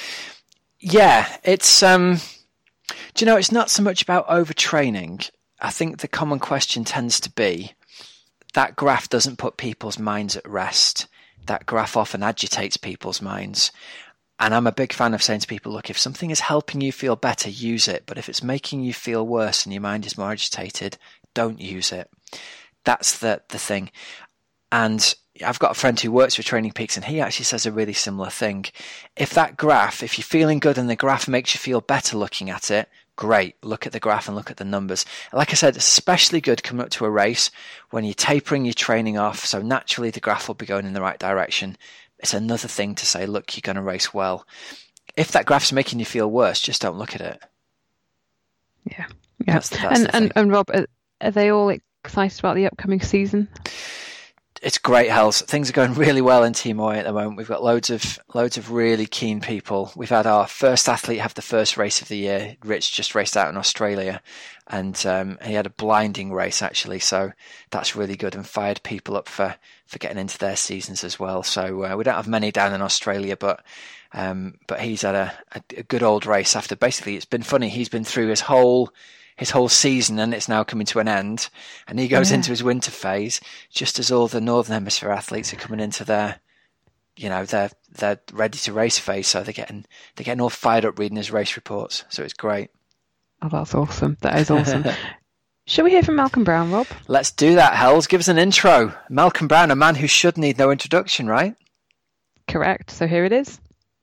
Yeah, it's, um, do you know, it's not so much about overtraining. I think the common question tends to be, that graph doesn't put people's minds at rest. That graph often agitates people's minds. And I'm a big fan of saying to people, look, if something is helping you feel better, use it. But if it's making you feel worse and your mind is more agitated, don't use it. That's the, the thing. And I've got a friend who works with Training Peaks, and he actually says a really similar thing. If that graph, if you're feeling good and the graph makes you feel better looking at it, great. Look at the graph and look at the numbers. Like I said, it's especially good coming up to a race when you're tapering your training off. So naturally the graph will be going in the right direction. It's another thing to say, look, you're going to race well. If that graph's making you feel worse, just don't look at it. Yeah. Yeah. That's, that's and, and, and Rob, are, are they all excited about the upcoming season? It's great, Hells. Things are going really well in Team O A at the moment. We've got loads of loads of really keen people. We've had our first athlete have the first race of the year. Rich just raced out in Australia, and um, he had a blinding race actually. So that's really good and fired people up for, for getting into their seasons as well. So uh, we don't have many down in Australia, but um, but he's had a, a, a good old race after basically it's been funny. He's been through his whole. his whole season, and it's now coming to an end, and he goes yeah. into his winter phase just as all the Northern Hemisphere athletes are coming into their, you know, their they're ready to race phase. So they're getting they're getting all fired up reading his race reports. So it's great. Oh, that's awesome. That is awesome. Shall we hear from Malcolm Brown, Rob? Let's do that, Hells. Give us an intro. Malcolm Brown, a man who should need no introduction, right? Correct. So here it is.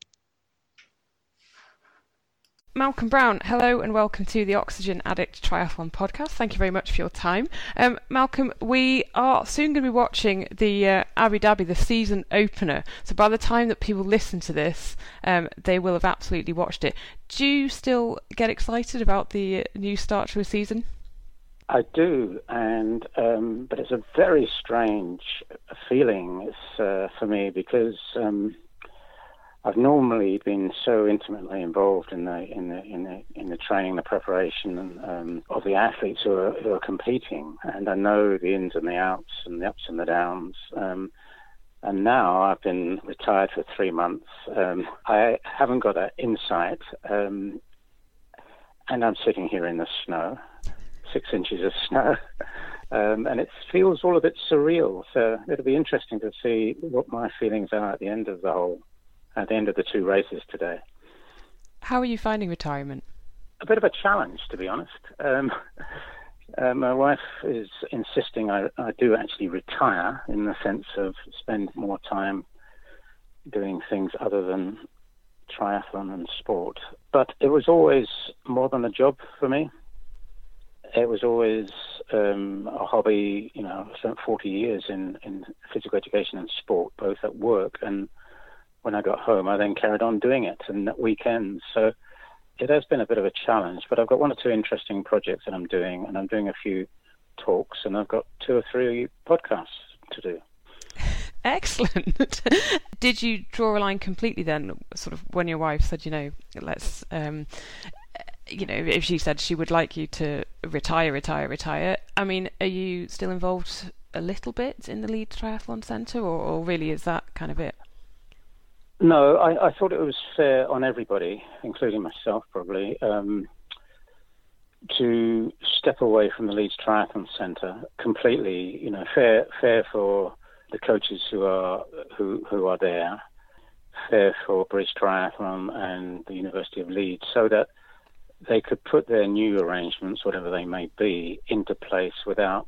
Malcolm Brown, hello and welcome to the Oxygen Addict Triathlon podcast. Thank you very much for your time. Um, Malcolm, we are soon going to be watching the uh, Abu Dhabi, the season opener. So by the time that people listen to this, um, they will have absolutely watched it. Do you still get excited about the uh, new start to a season? I do, and um, but it's a very strange feeling it's, uh, for me because um, I've normally been so intimately involved in the in the in the in the training, the preparation um, of the athletes who are who are competing, and I know the ins and the outs and the ups and the downs. Um, and now I've been retired for three months. Um, I haven't got that insight, um, and I'm sitting here in the snow, six inches of snow. Um, and it feels all a bit surreal. So it'll be interesting to see what my feelings are at the end of the whole. At the end of the two races today. How are you finding retirement? A bit of a challenge, to be honest. Um, uh, my wife is insisting I, I do actually retire in the sense of spend more time doing things other than triathlon and sport. But it was always more than a job for me. It was always um, a hobby. You know, I spent forty years in, in physical education and sport, both at work and when I got home, I then carried on doing it and at weekends. So it has been a bit of a challenge, but I've got one or two interesting projects that I'm doing, and I'm doing a few talks, and I've got two or three podcasts to do. Excellent. Did you draw a line completely then, sort of when your wife said, you know, let's, um, you know, if she said she would like you to retire, retire, retire, I mean, are you still involved a little bit in the Leeds Triathlon Centre, or, or really is that kind of it? No, I, I thought it was fair on everybody, including myself probably, um, to step away from the Leeds Triathlon Centre completely. You know, fair fair for the coaches who are who who are there, fair for British Triathlon and the University of Leeds, so that they could put their new arrangements, whatever they may be, into place without.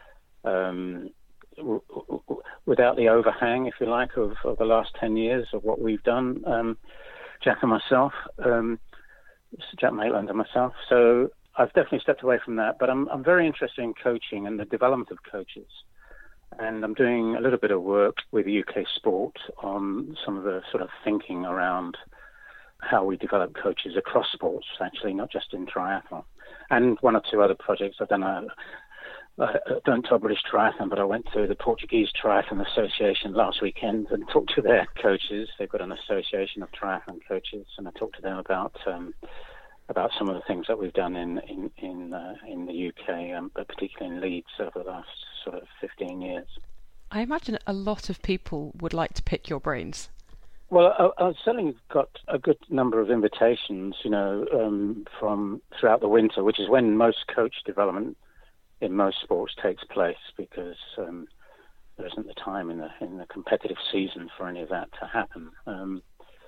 Um, without the overhang, if you like, of, of the last ten years of what we've done, um, Jack and myself, um, Jack Maitland and myself. So I've definitely stepped away from that, but I'm I'm very interested in coaching and the development of coaches. And I'm doing a little bit of work with U K Sport on some of the sort of thinking around how we develop coaches across sports, actually, not just in triathlon. And one or two other projects. I've done a I don't tell British Triathlon, but I went to the Portuguese Triathlon Association last weekend and talked to their coaches. They've got an association of triathlon coaches, and I talked to them about um, about some of the things that we've done in in in, uh, in the U K, um, but particularly in Leeds over the last sort of fifteen years. I imagine a lot of people would like to pick your brains. Well, I, I've certainly got a good number of invitations, you know, um, from throughout the winter, which is when most coach development in most sports takes place, because um, there isn't the time in the in the competitive season for any of that to happen. Um,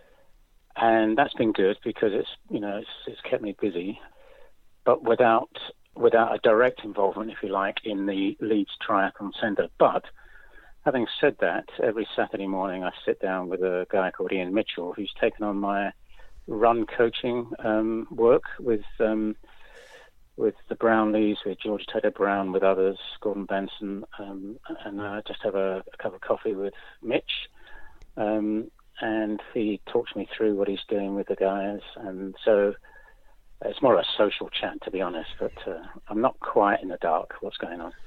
and that's been good because it's you know it's, it's kept me busy, but without without a direct involvement, if you like, in the Leeds Triathlon Centre. But having said that, every Saturday morning I sit down with a guy called Ian Mitchell, who's taken on my run coaching um, work with. Um, with the Brownlees, with George Taylor Brown, with others, Gordon Benson, um, and uh, just have a, a cup of coffee with Mitch. Um, and he talks me through what he's doing with the guys. And so it's more a social chat, to be honest, but uh, I'm not quite in the dark what's going on.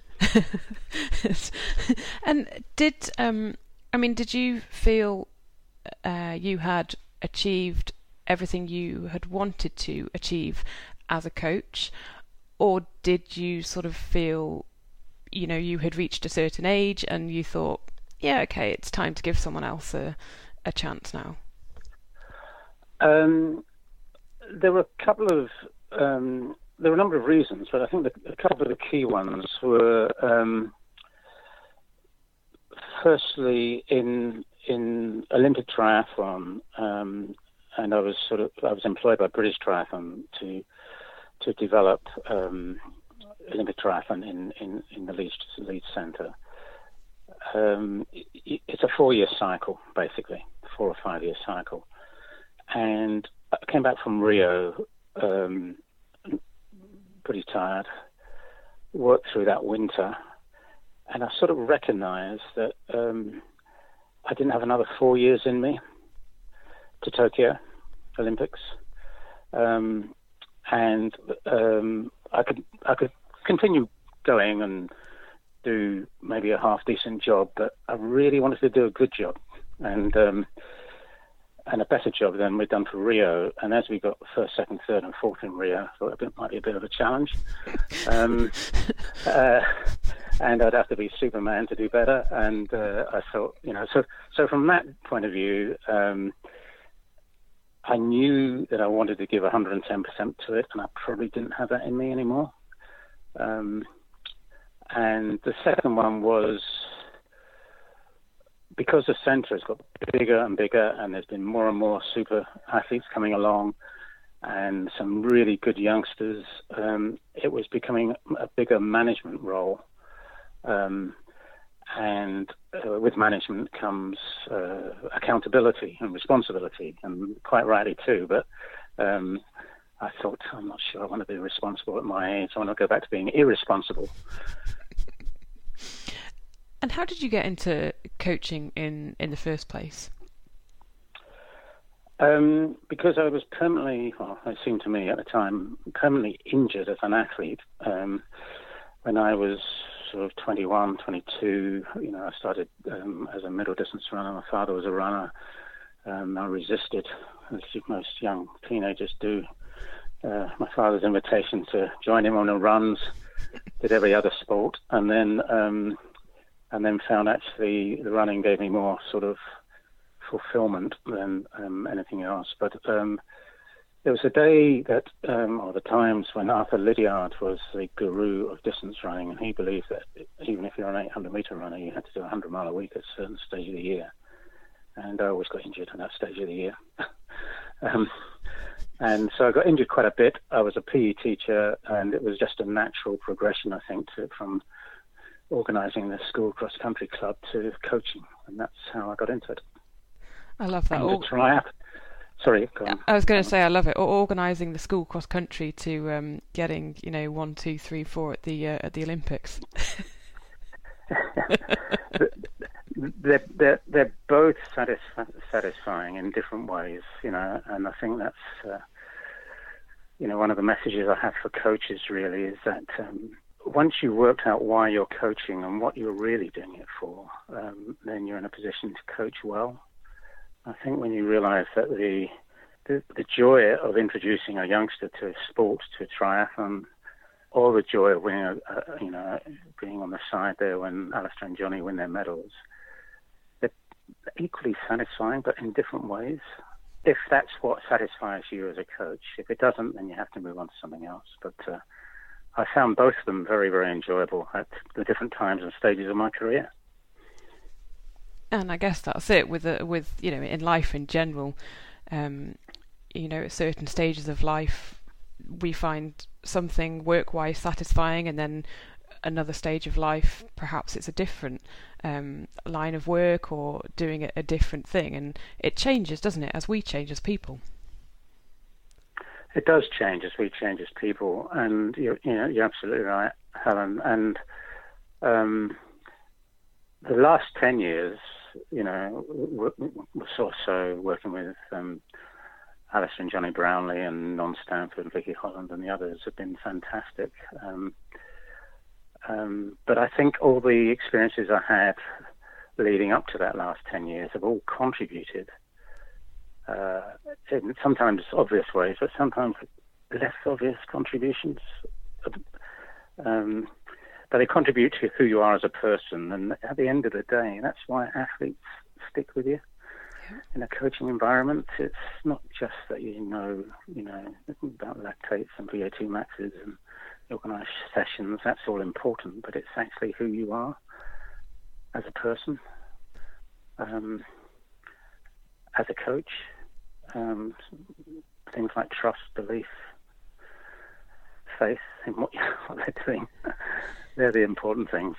And did, um, I mean, did you feel uh, you had achieved everything you had wanted to achieve as a coach? Or did you sort of feel, you know, you had reached a certain age and you thought, yeah, okay, it's time to give someone else a, a chance now? Um, there were a couple of, um, there were a number of reasons, but I think the, a couple of the key ones were, um, firstly, in in Olympic triathlon, um, and I was sort of, I was employed by British Triathlon to to develop um, Olympic triathlon in, in, in the Leeds, Leeds Centre. Um, it, it's a four-year cycle, basically, four or five-year cycle. And I came back from Rio um, pretty tired, worked through that winter, and I sort of recognised that um, I didn't have another four years in me to Tokyo Olympics, um, and um, I could I could continue going and do maybe a half decent job, but I really wanted to do a good job and um, and a better job than we'd done for Rio. And as we got first, second, third, and fourth in Rio, I thought it might be a bit of a challenge. Um, uh, and I'd have to be Superman to do better. And uh, I thought, you know, so so from that point of view, um, I knew that I wanted to give one hundred ten percent to it, and I probably didn't have that in me anymore. Um, and the second one was because the centre has got bigger and bigger, and there's been more and more super athletes coming along, and some really good youngsters. Um, it was becoming a bigger management role. Um, and uh, with management comes uh, accountability and responsibility, and quite rightly too. But um, I thought, I'm not sure I want to be responsible at my age. I want to go back to being irresponsible. And how did you get into coaching in, in the first place? Um, because I was permanently, well, it seemed to me at the time, permanently injured as an athlete. Um, when I was sort of twenty-one, twenty-two, you know, I started um, as a middle distance runner. My father was a runner. Um, I resisted, as most young teenagers do, uh, my father's invitation to join him on the runs, did every other sport, and then um, and then found actually the running gave me more sort of fulfillment than um, anything else. But um, there was a day that, um, or the times when Arthur Lydiard was the guru of distance running, and he believed that even if you're an eight hundred metre runner, you had to do one hundred mile a week at a certain stage of the year. And I always got injured at that stage of the year. um, and so I got injured quite a bit. I was a P E teacher, and it was just a natural progression, I think, to, from organising the school cross-country club to coaching. And that's how I got into it. I love that. And to try out. Sorry, go on. I was going to say I love it. Or organising the school cross country to um, getting, you know, one, two, three, four at the uh, at the Olympics. they're, they're they're both satisf- satisfying in different ways, you know. And I think that's uh, you know one of the messages I have for coaches really is that um, once you've worked out why you're coaching and what you're really doing it for, um, then you're in a position to coach well. I think when you realise that the, the the joy of introducing a youngster to a sport, to a triathlon, or the joy of winning, a, a, you know, being on the side there when Alistair and Johnny win their medals, they're equally satisfying, but in different ways. If that's what satisfies you as a coach, if it doesn't, then you have to move on to something else. But uh, I found both of them very, very enjoyable at the different times and stages of my career. And I guess that's it with the, with you know in life in general. Um, you know, at certain stages of life, we find something work-wise satisfying, and then another stage of life, perhaps it's a different um, line of work or doing a, a different thing, and it changes, doesn't it, as we change as people? It does change as we change as people, and you're, you know, you're absolutely right, Helen. And um, the last ten years. You know, we're, we're sort of so working with um, Alistair and Johnny Brownlee and Non Stanford and Vicky Holland and the others have been fantastic. Um, um, but I think all the experiences I had leading up to that last ten years have all contributed uh, in sometimes obvious ways, but sometimes less obvious contributions. Um, But they contribute to who you are as a person, and at the end of the day, that's why athletes stick with you. Yeah. In a coaching environment, it's not just that you know, you know, about lactates and V O two maxes and organised sessions. That's all important, but it's actually who you are as a person, um, as a coach. Um, things like trust, belief, faith in what, what they're doing. They're the important things.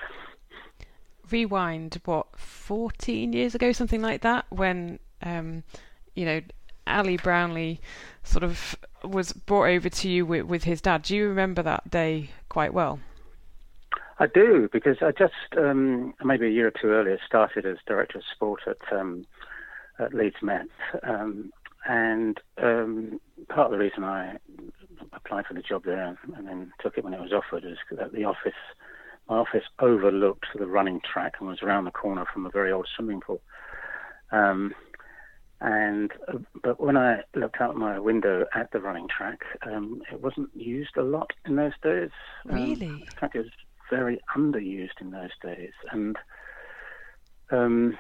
Rewind, what, fourteen years ago, something like that, when, um, you know, Ali Brownlee sort of was brought over to you with, with his dad. Do you remember that day quite well? I do, because I just, um, maybe a year or two earlier, started as Director of Sport at, um, at Leeds Met. Um, and um, part of the reason I applied for the job there and, and then took it when it was offered is that the office, my office overlooked the running track and was around the corner from a very old swimming pool. Um, and uh, but when I looked out my window at the running track, um, it wasn't used a lot in those days. Um, Really? In fact, it was very underused in those days. And um,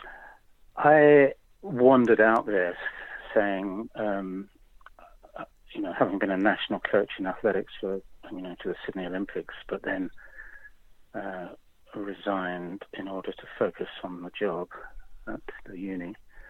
I wandered out there saying, um, you know, having been a national coach in athletics for, you know, to the Sydney Olympics, but then uh, resigned in order to focus on the job at the uni.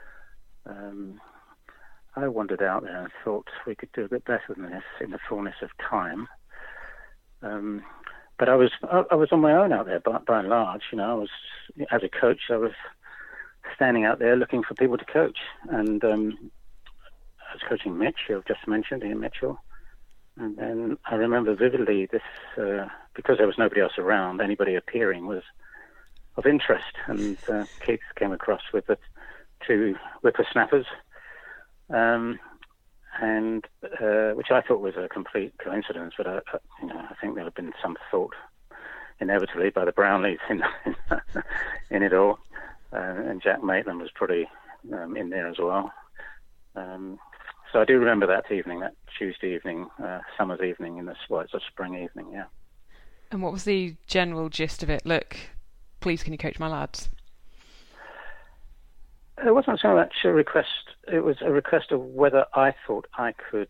Um, I wandered out there and thought we could do a bit better than this in the fullness of time. Um, but I was I, I was on my own out there, by, by and large. You know, I was, as a coach, I was standing out there looking for people to coach, and um, I was coaching Mitch, who I've just mentioned, Ian Mitchell. And then I remember vividly this, uh, because there was nobody else around, anybody appearing was of interest. And uh, Keith came across with the two whippersnappers, um, and uh, which I thought was a complete coincidence, but I, I, you know, I think there had been some thought, inevitably, by the Brownlees in, in, in it all. Uh, and Jack Maitland was probably um, in there as well. Um, so I do remember that evening, that Tuesday evening, uh, summer's evening in the well, it's a spring evening, yeah. And what was the general gist of it? Look, please can you coach my lads? It wasn't so much a request, it was a request of whether I thought I could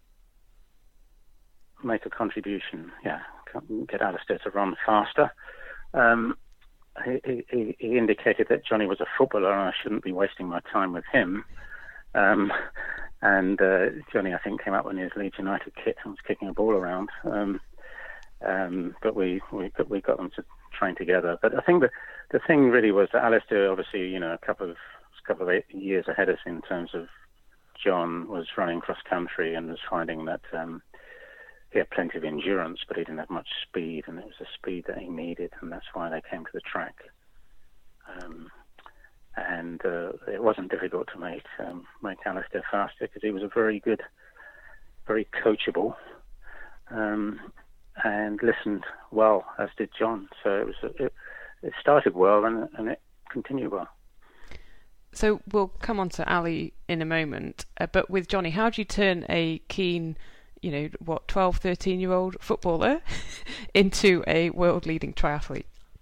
make a contribution, yeah, get Alistair to run faster. Um, he, he, he indicated that Johnny was a footballer and I shouldn't be wasting my time with him. Um, and uh, Johnny, I think, came up in his Leeds United kit and was kicking a ball around. Um, um, but we, we we got them to train together. But I think the the thing really was that Alistair, obviously, you know, a couple of a couple of eight years ahead of us in terms of John, was running cross country and was finding that um, he had plenty of endurance, but he didn't have much speed, and it was the speed that he needed, and that's why they came to the track. Um, and uh, it wasn't difficult to make um, make Alistair faster because he was a very good, very coachable, um, and listened well, as did John. So it was a, it, it started well and, and it continued well. So we'll come on to Ali in a moment, uh, but with Johnny, how do you turn a keen, you know, what, twelve, thirteen-year-old footballer into a world-leading triathlete?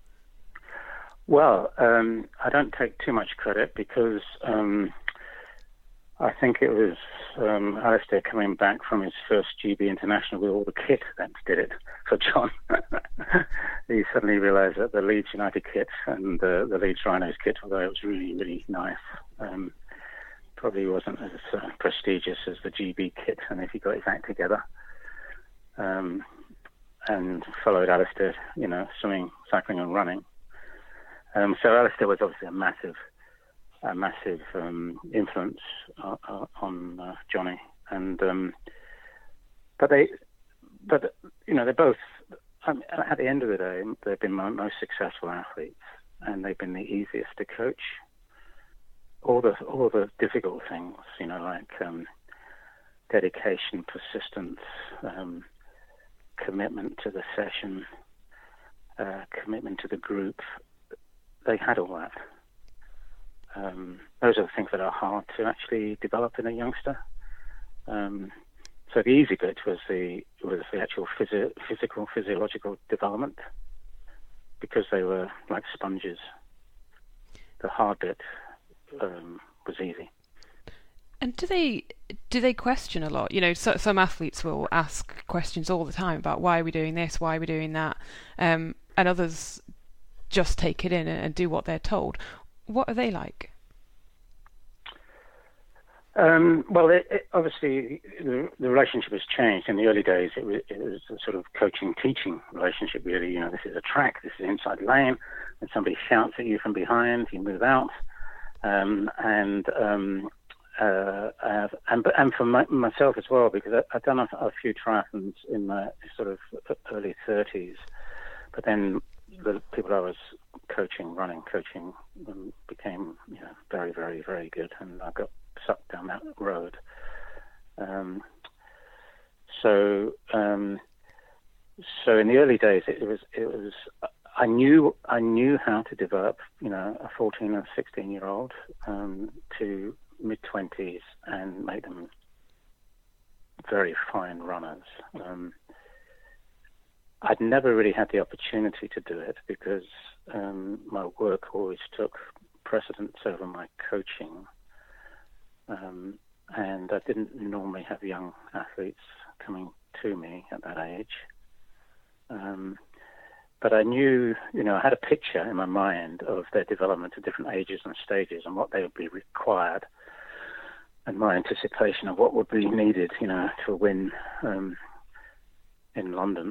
Well, um, I don't take too much credit because um, I think it was um, Alistair coming back from his first G B International with all the kit that did it for John. He suddenly realised that the Leeds United kit and uh, the Leeds Rhinos kit, although it was really, really nice, um, probably wasn't as uh, prestigious as the G B kit, and if he got his act together um, and followed Alistair, you know, swimming, cycling and running. Um, so Alistair was obviously a massive, a massive um, influence uh, uh, on uh, Johnny, and um, but they, but you know, they both. Um, at the end of the day, they've been my most successful athletes, and they've been the easiest to coach. All the all the difficult things, you know, like um, dedication, persistence, um, commitment to the session, uh, commitment to the group. They had all that. Um, those are the things that are hard to actually develop in a youngster. Um, so the easy bit was the was the actual phys- physical, physiological development, because they were like sponges. The hard bit um, was easy. And do they do they question a lot? You know, so, some athletes will ask questions all the time about why are we doing this, why are we doing that, um, and others just take it in and do what they're told. What are they like? Um, well, it, it, obviously, the, the relationship has changed. In the early days, it was, it was a sort of coaching-teaching relationship, really. You know, this is a track, this is inside lane, and somebody shouts at you from behind, you move out. Um, and, um, uh, uh, and and for my, myself as well, because I, I've done a, a few triathlons in my sort of early thirties, but then the people I was coaching, running, coaching, um, became you know, very, very, very good, and I got sucked down that road. Um, so, um, so in the early days, it, it was, it was. I knew, I knew how to develop, you know, a fourteen or sixteen year old um, to mid twenties and make them very fine runners. Um, I'd never really had the opportunity to do it because um, my work always took precedence over my coaching. Um, and I didn't normally have young athletes coming to me at that age. Um, but I knew, you know, I had a picture in my mind of their development at different ages and stages and what they would be required and my anticipation of what would be needed, you know, to win um, in London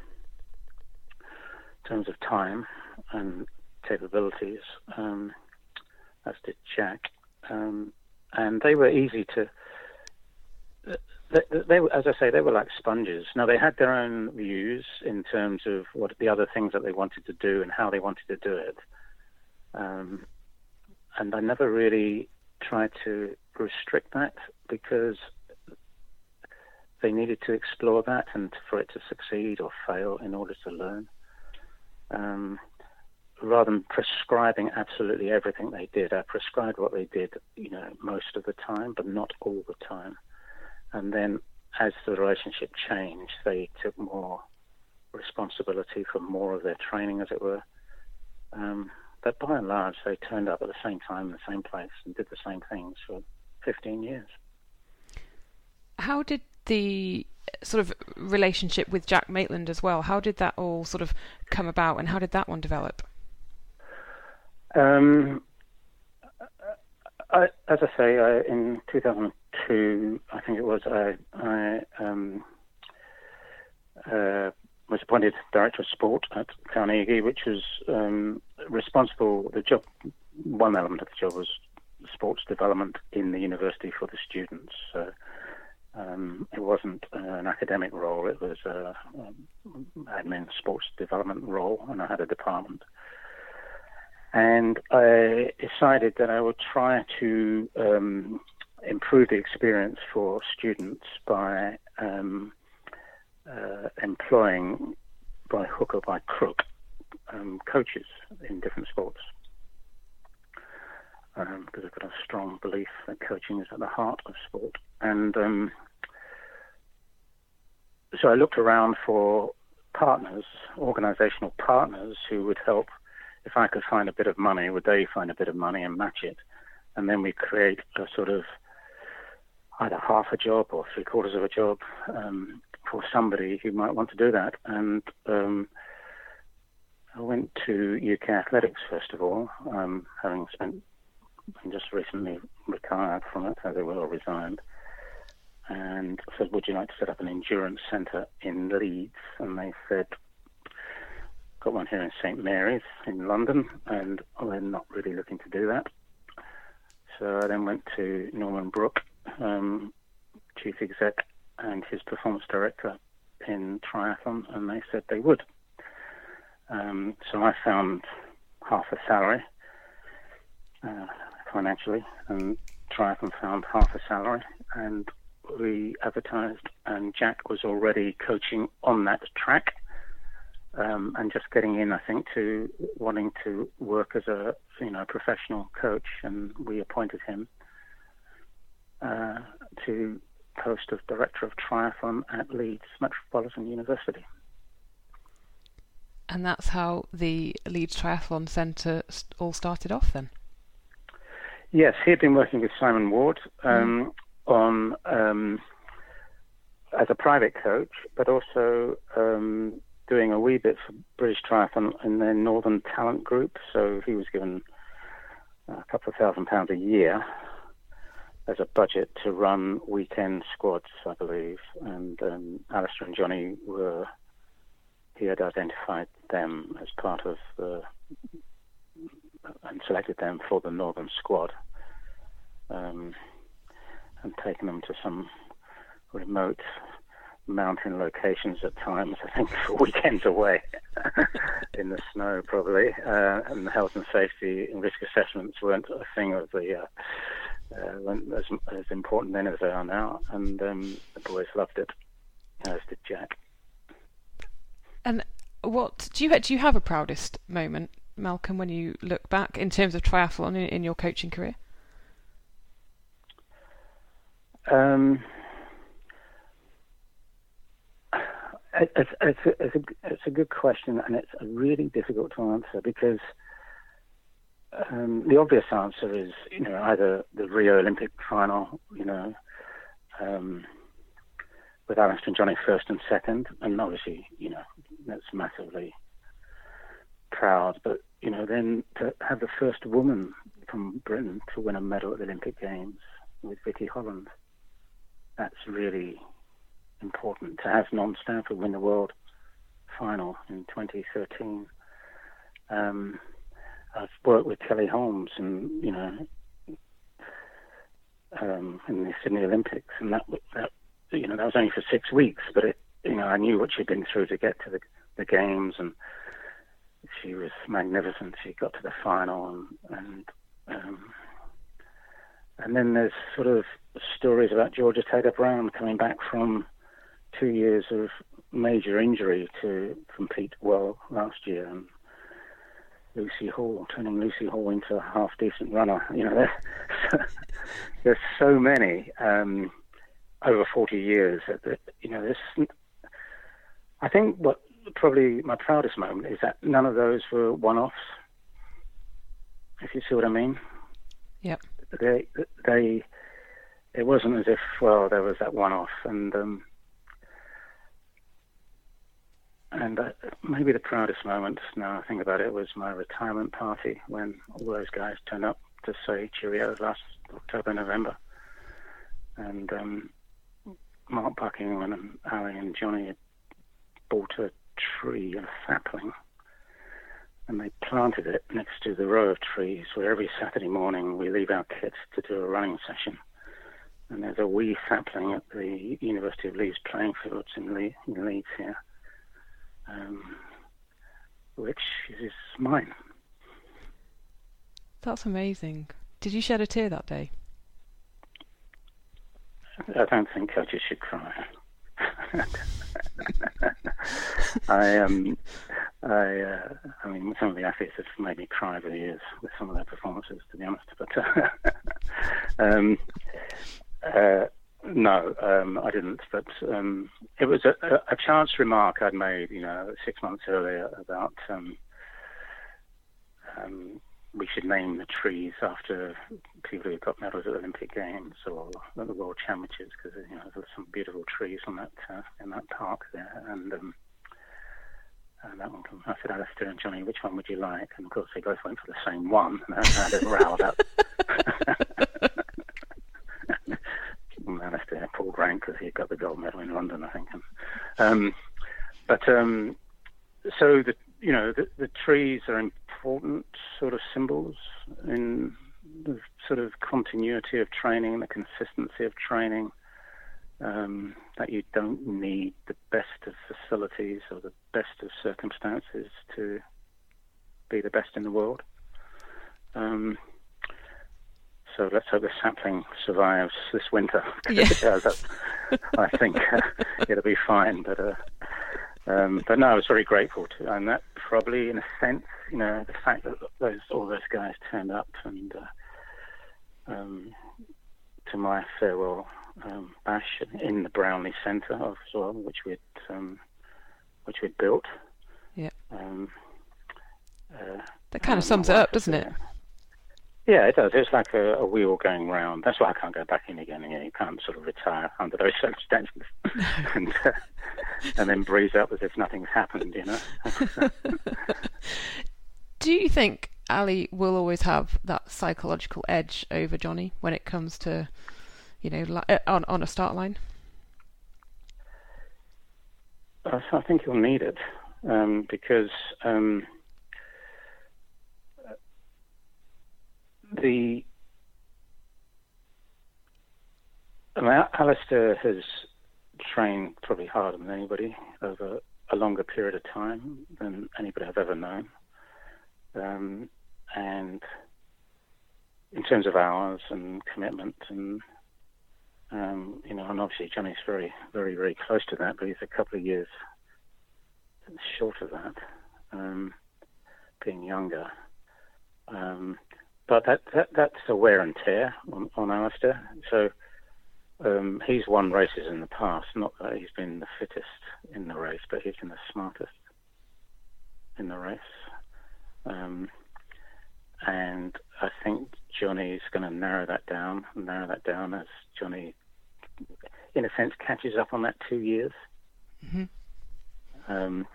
in terms of time and capabilities, um, as did Jack. Um, And they were easy to, they, they, as I say, they were like sponges. Now, they had their own views in terms of what the other things that they wanted to do and how they wanted to do it. Um, and I never really tried to restrict that because they needed to explore that and for it to succeed or fail in order to learn. Um, rather than prescribing absolutely everything they did, I prescribed what they did, you know, most of the time, but not all the time. And then as the relationship changed, they took more responsibility for more of their training, as it were. Um, but by and large, they turned up at the same time in the same place and did the same things for fifteen years. How did the sort of relationship with Jack Maitland as well, how did that all sort of come about and how did that one develop? Um, I, as I say, I, in two thousand two, I think it was, I, I um, uh, was appointed Director of Sport at Carnegie, which was um, responsible, the job, one element of the job was sports development in the university for the students. So um, it wasn't uh, an academic role, it was an um, admin sports development role, and I had a department. And I decided that I would try to um, improve the experience for students by um, uh, employing, by hook or by crook, um, coaches in different sports. Um, because I've got a strong belief that coaching is at the heart of sport. And um, so I looked around for partners, organizational partners who would help. If I could find a bit of money, would they find a bit of money and match it? And then we create a sort of either half a job or three quarters of a job um, for somebody who might want to do that. And um, I went to U K Athletics, first of all, um, having spent and just recently retired from it, as it were, or resigned. And I said, would you like to set up an endurance centre in Leeds? And they said, got one here in Saint Mary's in London, and we're not really looking to do that. So I then went to Norman Brook, um, chief exec, and his performance director in triathlon, and they said they would. Um, so I found half a salary uh, financially, and triathlon found half a salary, and we advertised, and Jack was already coaching on that track. Um, and just getting in, I think, to wanting to work as a you know professional coach, and we appointed him uh, to post of Director of Triathlon at Leeds Metropolitan University. And that's how the Leeds Triathlon Centre all started off then? Yes, he had been working with Simon Ward um, mm. on um, as a private coach, but also um, doing a wee bit for British Triathlon in their Northern Talent Group. So he was given a couple of thousand pounds a year as a budget to run weekend squads, I believe. And um, Alistair and Johnny were, he had identified them as part of the, and selected them for the Northern Squad, um, and taken them to some remote mountain locations at times, I think, for weekends away in the snow, probably. Uh, and the health and safety and risk assessments weren't a thing of the uh, uh, weren't as, as important then as they are now. And um, the boys loved it, as did Jack. And what do you do? You have a proudest moment, Malcolm, when you look back in terms of triathlon in, in your coaching career? Um. It's, it's, a, it's, a, it's a good question, and it's really difficult to answer because um, the obvious answer is, you know, either the Rio Olympic final, you know, um, with Alistair and Johnny first and second, and obviously, you know, that's massively proud. But, you know, then to have the first woman from Britain to win a medal at the Olympic Games with Vicky Holland, that's really important. To have Non-Stanford win the world final in twenty thirteen. Um, I've worked with Kelly Holmes, and you know, um, in the Sydney Olympics, and that, that you know that was only for six weeks, but it, you know, I knew what she'd been through to get to the, the games, and she was magnificent. She got to the final, and and um, and then there's sort of stories about Georgia Taylor Brown coming back from two years of major injury to compete well last year, and Lucy Hall, turning Lucy Hall into a half-decent runner. You know, there's, there's so many um, over forty years. That, that, you know, this. I think what probably my proudest moment is that none of those were one-offs. If you see what I mean. Yep. They, they. It wasn't as if, well, there was that one-off, and. Um, And uh, maybe the proudest moment, now I think about it, was my retirement party when all those guys turned up to say cheerio last October, November. And um, Mark Buckingham and Ali and Johnny had bought a tree, a sapling, and they planted it next to the row of trees where every Saturday morning we leave our kits to do a running session. And there's a wee sapling at the University of Leeds playing fields in, Le- in Leeds here. Um, which is mine. That's amazing. Did you shed a tear that day? I don't think coaches should cry. I um, I uh, I mean, some of the athletes have made me cry over the years with some of their performances, to be honest. But uh, um, uh, no, um, I didn't. But um, it was a, a chance remark I'd made, you know, six months earlier about um, um, we should name the trees after people who got medals at the Olympic Games or at the World Championships, because you know there's some beautiful trees on that uh, in that park there. And, um, and that one, I said, Alistair and Johnny, which one would you like? And of course they both went for the same one, and I had it riled up. Alistair pulled rank because he got the gold medal in London, I think. And, um, but um, so the you know the, the trees are important sort of symbols in the sort of continuity of training, the consistency of training. Um, that you don't need the best of facilities or the best of circumstances to be the best in the world. Um, So let's hope the sapling survives this winter. Yeah. If it does, I think uh, it'll be fine. But uh, um, but no, I was very grateful to, and that probably, in a sense, you know, the fact that those all those guys turned up and uh, um, to my farewell um, bash in the Brownlee Centre as well, which we'd um, which we'd built. Yeah. Um, uh, that kind of sums it up, doesn't it? Yeah, it does. It's like a, a wheel going round. That's why I can't go back in again. You know, you can't sort of retire under those circumstances and, uh, and then breeze up as if nothing's happened, you know. Do you think Ali will always have that psychological edge over Johnny when it comes to you know, li- on on a start line? I think he'll need it um, because um, the I mean, Alistair has trained probably harder than anybody over a longer period of time than anybody I've ever known. Um, and in terms of hours and commitment and, um, you know, and obviously Johnny's very, very, very close to that, but he's a couple of years short of that, um, being younger. Um, but that, that that's a wear and tear on, on Alistair. So um, he's won races in the past, not that he's been the fittest in the race, but he's been the smartest in the race. Um, and I think Johnny's going to narrow that down, narrow that down as Johnny, in a sense, catches up on that two years. Mm-hmm. Um,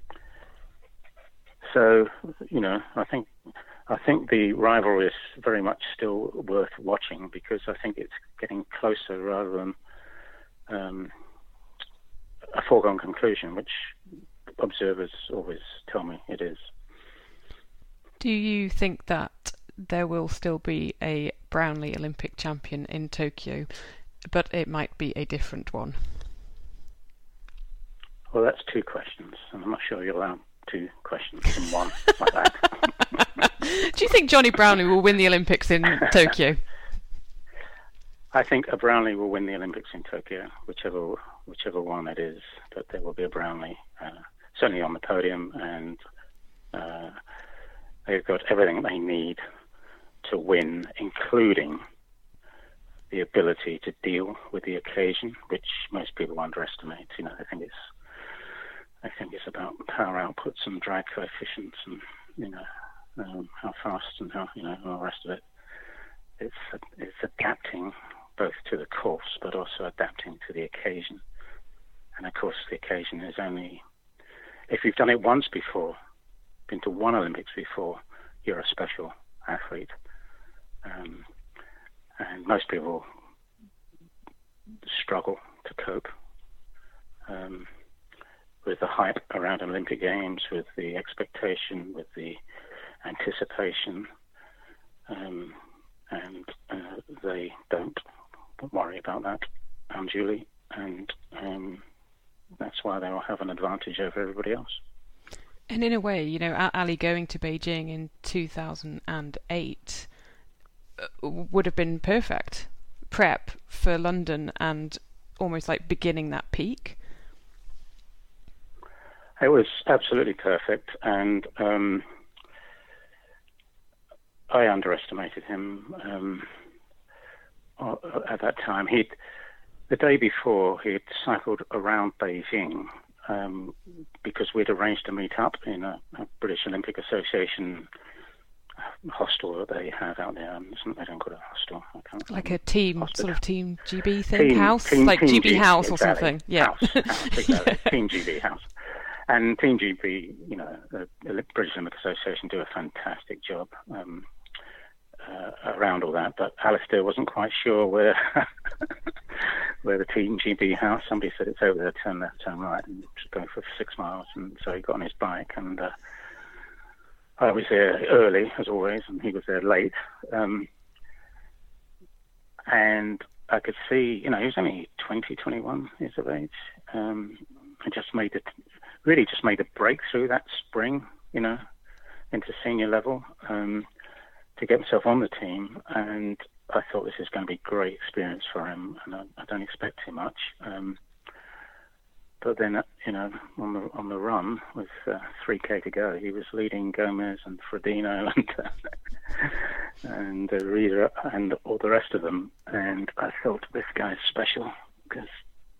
so, you know, I think I think the rivalry is very much still worth watching because I think it's getting closer rather than um, a foregone conclusion, which observers always tell me it is. Do you think that there will still be a Brownlee Olympic champion in Tokyo, but it might be a different one? Well, that's two questions, and I'm not sure you're allowed two questions in one like that. Do you think Johnny Brownlee will win the Olympics in Tokyo? I think a Brownlee will win the Olympics in Tokyo, whichever whichever one it is, but there will be a Brownlee, uh, certainly on the podium, and uh, they've got everything they need to win, including the ability to deal with the occasion, which most people underestimate. You know, I think it's I think it's about power outputs and drag coefficients, and you know um, how fast and how you know all the rest of it. It's it's adapting both to the course, but also adapting to the occasion. And of course, the occasion is only if you've done it once before, been to one Olympics before, you're a special athlete. Um, and most people struggle to cope um, with the hype around Olympic Games, with the expectation, with the anticipation, um, and uh, they don't worry about that unduly, and um, that's why they'll have an advantage over everybody else. And in a way, you know, Ali going to Beijing in two thousand eight would have been perfect prep for London and almost like beginning that peak. It was absolutely perfect, and um, I underestimated him um, at that time. He'd the day before he'd cycled around Beijing um, because we'd arranged to meet up in a, a British Olympic Association hostel that they have out there. They don't call it a hostel. I can't like a team, hostel. sort of team G B thing, team, house, team, like team G B G, house or exactly. something. Yeah, house, house, exactly. Team G B house. And Team G B, you know, the British Olympic Association do a fantastic job um, uh, around all that. But Alistair wasn't quite sure where where the Team G B house. Somebody said it's over there, turn left, turn right, and just go for six miles. And so he got on his bike, and uh, I was there early, as always, and he was there late. Um, and I could see, you know, he was only twenty, twenty-one years of age. Um, I just made it. Really just made a breakthrough that spring, you know, into senior level um, to get himself on the team. And I thought this is going to be a great experience for him, and I, I don't expect too much. Um, but then, you know, on the on the run with uh, three K to go, he was leading Gomez and Frodeno and uh, and uh, Rita and all the rest of them. And I thought, this guy's special because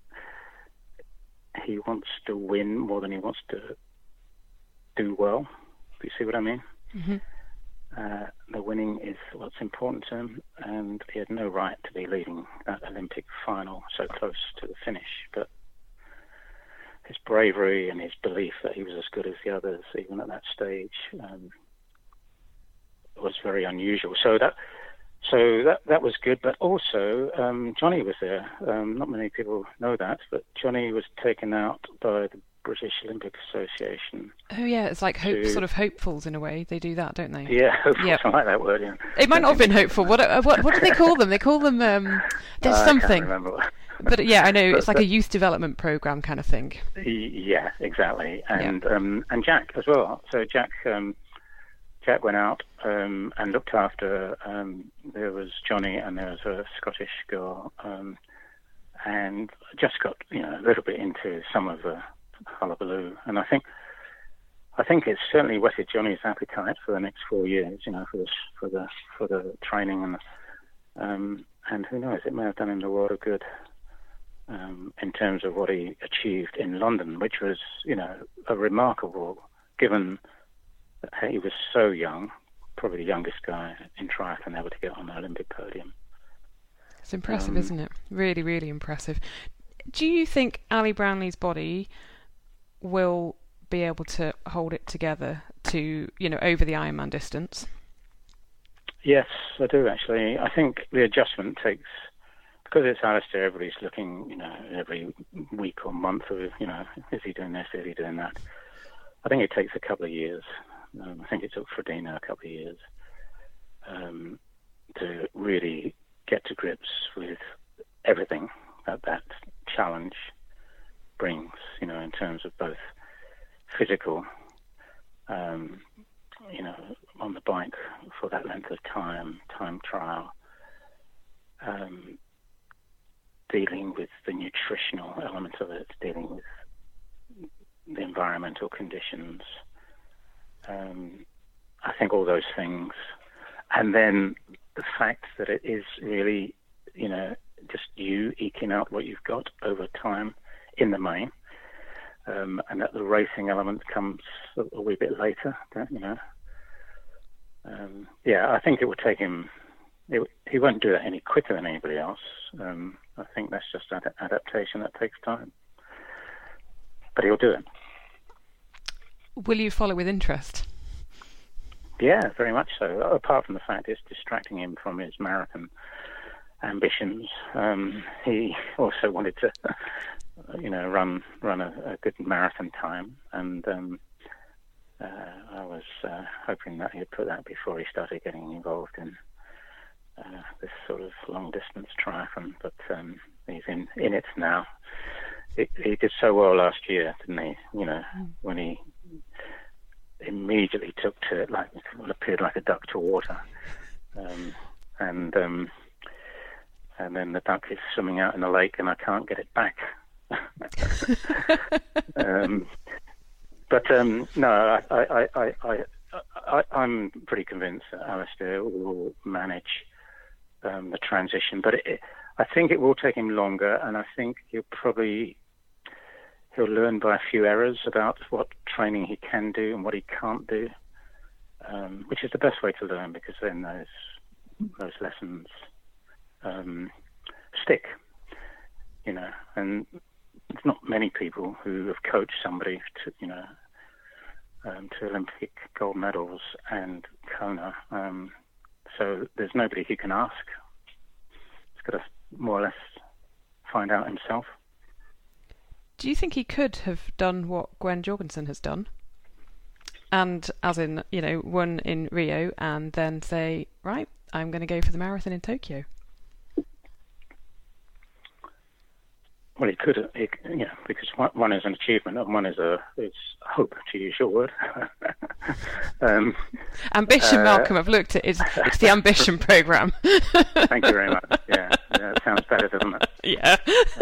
he wants to win more than he wants to do well. Do you see what I mean? Mm-hmm. Uh, the winning is what's important to him, and he had no right to be leading that Olympic final so close to the finish. But his bravery and his belief that he was as good as the others, even at that stage, um, was very unusual. So that so that that was good. But also, um, Johnny was there. Um, not many people know that, but Johnny was taken out by the British Olympic Association. Oh yeah, it's like hope, to, sort of hopefuls in a way. They do that, don't they? Yeah, hopeful. Yep. I like that word. Yeah. It might not have been hopeful. What uh, what what do they call them? They call them um, there's I something. Can't remember. But yeah, I know but, it's like but, a youth development program kind of thing. Yeah, exactly. And yeah. um, and Jack as well. So Jack um, Jack went out um, and looked after. Um, there was Johnny and there was a Scottish girl, um, and just got you know a little bit into some of the hullabaloo. And I think I think it's certainly whetted Johnny's appetite for the next four years. You know, for the for the for the training and um, and who knows, it may have done him the world of good. Um, in terms of what he achieved in London, which was, you know, a remarkable, given that he was so young, probably the youngest guy in triathlon ever to get on the Olympic podium. It's impressive, Um, isn't it? Really, really impressive. Do you think Ali Brownlee's body will be able to hold it together to, you know, over the Ironman distance? Yes, I do actually. I think the adjustment takes. Because it's Alistair, everybody's looking, you know, every week or month of, you know, is he doing this, is he doing that? I think it takes a couple of years. Um, I think it took Frodeno a couple of years um, to really get to grips with everything that that challenge brings, you know, in terms of both physical, um, you know, on the bike for that length of time, time trial, um, dealing with the nutritional element of it, dealing with the environmental conditions. Um, I think all those things. And then the fact that it is really, you know, just you eking out what you've got over time in the main. Um, and that the racing element comes a, a wee bit later, you know. Um, yeah, I think it would take him... It, he won't do that any quicker than anybody else. Um, I think that's just ad- adaptation that takes time. But he'll do it. Will you follow with interest? Yeah, very much so. Apart from the fact it's distracting him from his marathon ambitions. Um, he also wanted to, you know, run run a, a good marathon time, and um, uh, I was uh, hoping that he'd put that before he started getting involved in Uh, this sort of long-distance triathlon, but um, he's in, in it now. He, he did so well last year, didn't he? You know, mm. when he immediately took to it like what appeared like a duck to water, um, and um, and then the duck is swimming out in the lake, and I can't get it back. um, but um, no, I, I, I, I, I, I'm pretty convinced that Alistair will manage Um, the transition, but it, it, I think it will take him longer, and I think he'll probably he'll learn by a few errors about what training he can do and what he can't do, um, which is the best way to learn, because then those those lessons um, stick, you know. And there's not many people who have coached somebody to, you know, um, to Olympic gold medals and Kona. Um, So there's nobody he can ask. He's got to more or less find out himself. Do you think he could have done what Gwen Jorgensen has done? And as in, you know, won in Rio and then say, right, I'm going to go for the marathon in Tokyo? Well, he could, he, you know, because one, one is an achievement and one is a it's hope, to use your word. um, ambition, uh, Malcolm. I've looked at it. It's, it's the ambition program. Thank you very much. Yeah, yeah, it sounds better, doesn't it? Yeah.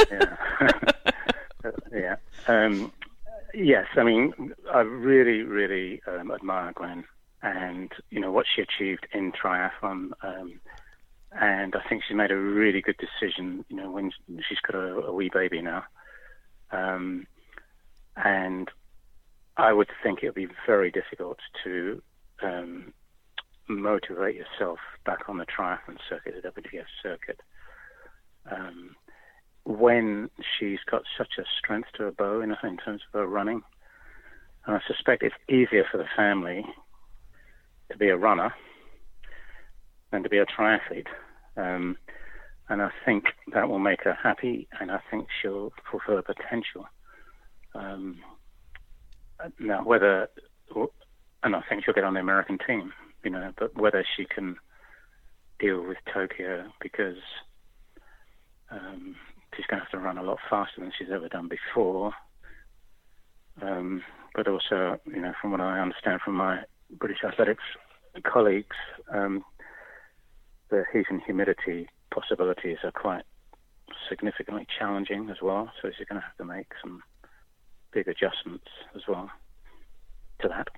yeah. yeah. Um, yes, I mean, I really, really um, admire Gwen, and you know what she achieved in triathlon. Um, And I think she made a really good decision, you know, when she's got a, a wee baby now. Um, and I would think it would be very difficult to um, motivate yourself back on the triathlon circuit, the W T F circuit, um, when she's got such a strength to her bow in, in terms of her running. And I suspect it's easier for the family to be a runner than to be a triathlete. Um, and I think that will make her happy, and I think she'll fulfill her potential. Um, now, whether, and I think she'll get on the American team, you know, but whether she can deal with Tokyo, because um, she's going to have to run a lot faster than she's ever done before. Um, but also, you know, from what I understand from my British athletics colleagues, um, the heat and humidity possibilities are quite significantly challenging as well. So she's going to have to make some big adjustments as well to that.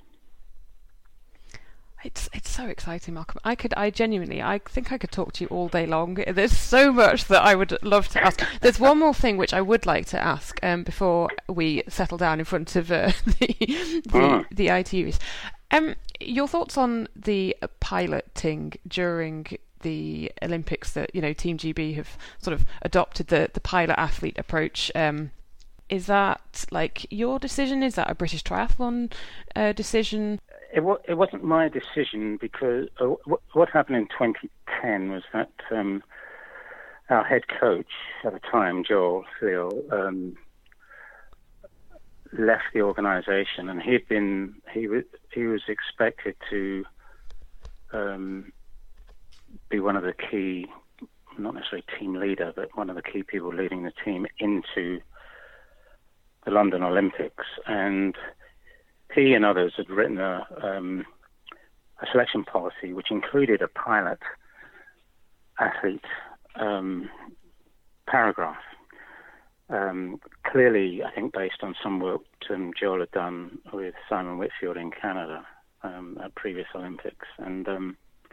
It's it's so exciting, Malcolm. I could, I genuinely, I think I could talk to you all day long. There's so much that I would love to ask. There's one more thing which I would like to ask um, before we settle down in front of uh, the the, oh. the I T Vs. Um, your thoughts on the piloting during the Olympics that, you know, Team G B have sort of adopted the, the pilot athlete approach. Um, is that like your decision? Is that a British Triathlon uh, decision? It, w- it wasn't my decision, because uh, w- what happened in twenty ten was that um, our head coach at the time, Joel Thiel, um, left the organisation, and he'd been he was he was expected to um, be one of the key, not necessarily team leader, but one of the key people leading the team into the London Olympics. And he and others had written a, um, a selection policy which included a pilot athlete um, paragraph. Um, clearly, I think based on some work um, Joel had done with Simon Whitfield in Canada um, at previous Olympics. And um,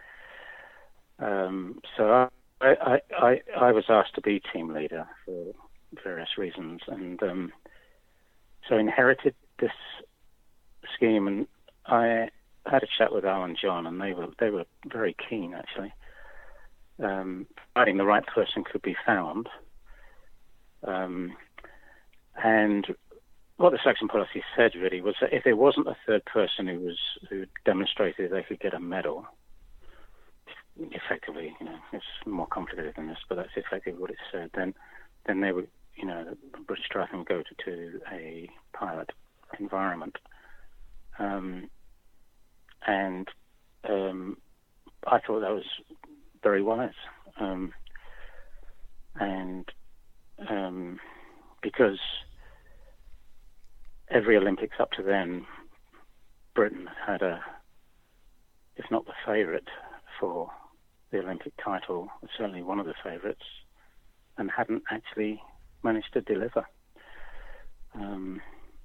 um, so I, I, I, I was asked to be team leader for various reasons. And um, so I inherited this scheme, and I had a chat with Al and John, and they were they were very keen, actually. Um, providing the right person could be found. Um, and what the selection policy said really was that if there wasn't a third person who was who demonstrated they could get a medal, effectively, you know, it's more complicated than this, but that's effectively what it said. Then, then they would, you know, British Triathlon would go to, to a pilot environment. Um, and um, I thought that was very wise. Um, and um, because every Olympics up to then, Britain had a, if not the favourite for the Olympic title, certainly one of the favourites, and hadn't actually managed to deliver. Um,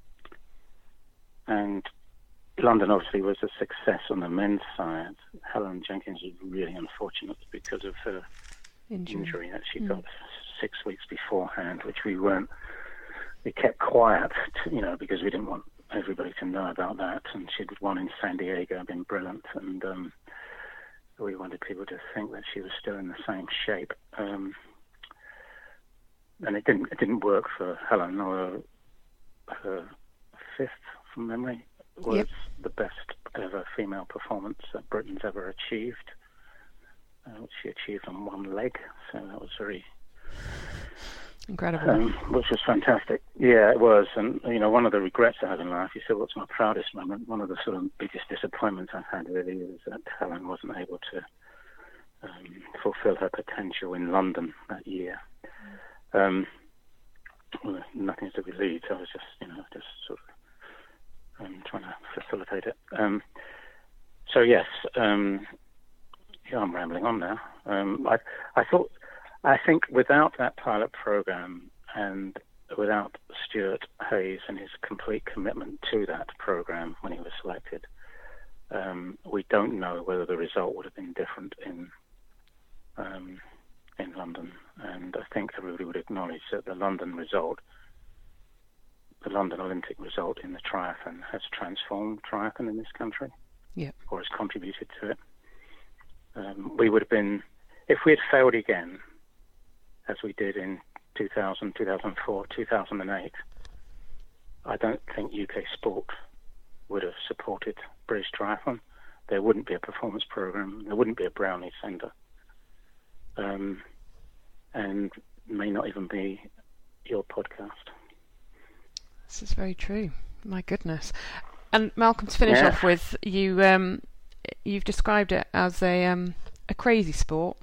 and London obviously was a success on the men's side. Helen Jenkins was really unfortunate because of her injury, injury that she mm. got six weeks beforehand, which we weren't, we kept quiet, to, you know, because we didn't want everybody to know about that. And she'd won in San Diego, been brilliant, and um, we wanted people to think that she was still in the same shape. Um, and it didn't, it didn't work for Helen, or her fifth, from memory, was yep. the best ever female performance that Britain's ever achieved, uh, which she achieved on one leg, so that was very incredible. Um, which was fantastic. Yeah, it was. And, you know, one of the regrets I had in life, you said, what's my proudest moment? One of the sort of biggest disappointments I've had really is that Helen wasn't able to um, fulfill her potential in London that year. Um, well, nothing to be Leeds. I was just, you know, just sort of um, trying to facilitate it. Um, so, yes, um, yeah, I'm rambling on now. Um, I, I thought... I think without that pilot program and without Stuart Hayes and his complete commitment to that program when he was selected, um, we don't know whether the result would have been different in um, in London. And I think everybody would acknowledge that the London result, the London Olympic result in the triathlon, has transformed triathlon in this country, yeah, or has contributed to it. Um, we would have been, if we had failed again, as we did in two thousand, two thousand four, two thousand eight, I don't think U K sport would have supported British Triathlon. there wouldn't be a performance program, there wouldn't be a Brownie Centre, um, and may not even be your podcast. This is very true. My goodness. And Malcolm, to finish Yeah. off with, you um, you've described it as a um, a crazy sport.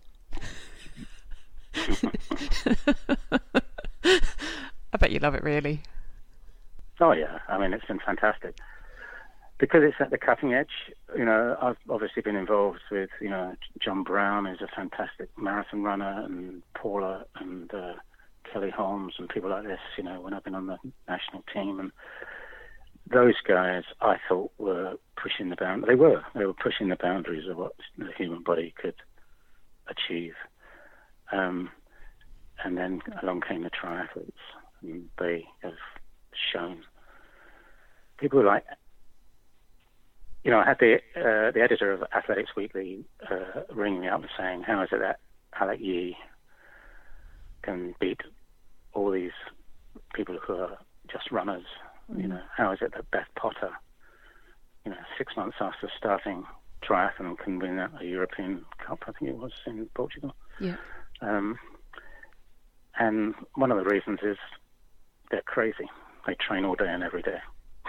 I bet you love it, really. Oh yeah, I mean, it's been fantastic. Because it's at the cutting edge, you know, I've obviously been involved with, you know, John Brown, who's a fantastic marathon runner, and Paula and uh, Kelly Holmes and people like this, you know, when I've been on the national team. And those guys, I thought, were pushing the bound. They were. They were pushing the boundaries of what the human body could achieve. Um, and then along came the triathletes, and they have shown. People like, you know, I had the uh, the editor of Athletics Weekly uh, ringing me up and saying, how is it that Alec Yee can beat all these people who are just runners? Mm. You know, how is it that Beth Potter, you know, six months after starting triathlon, can win a European Cup, I think it was, in Portugal? Yeah. Um, and one of the reasons is they're crazy. They train all day and every day.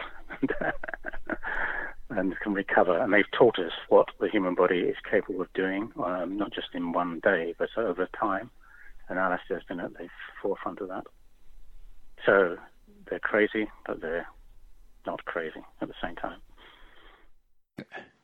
and can recover. And they've taught us what the human body is capable of doing, um, not just in one day, but over time. And Alistair has been at the forefront of that. So they're crazy, but they're not crazy at the same time. Oh,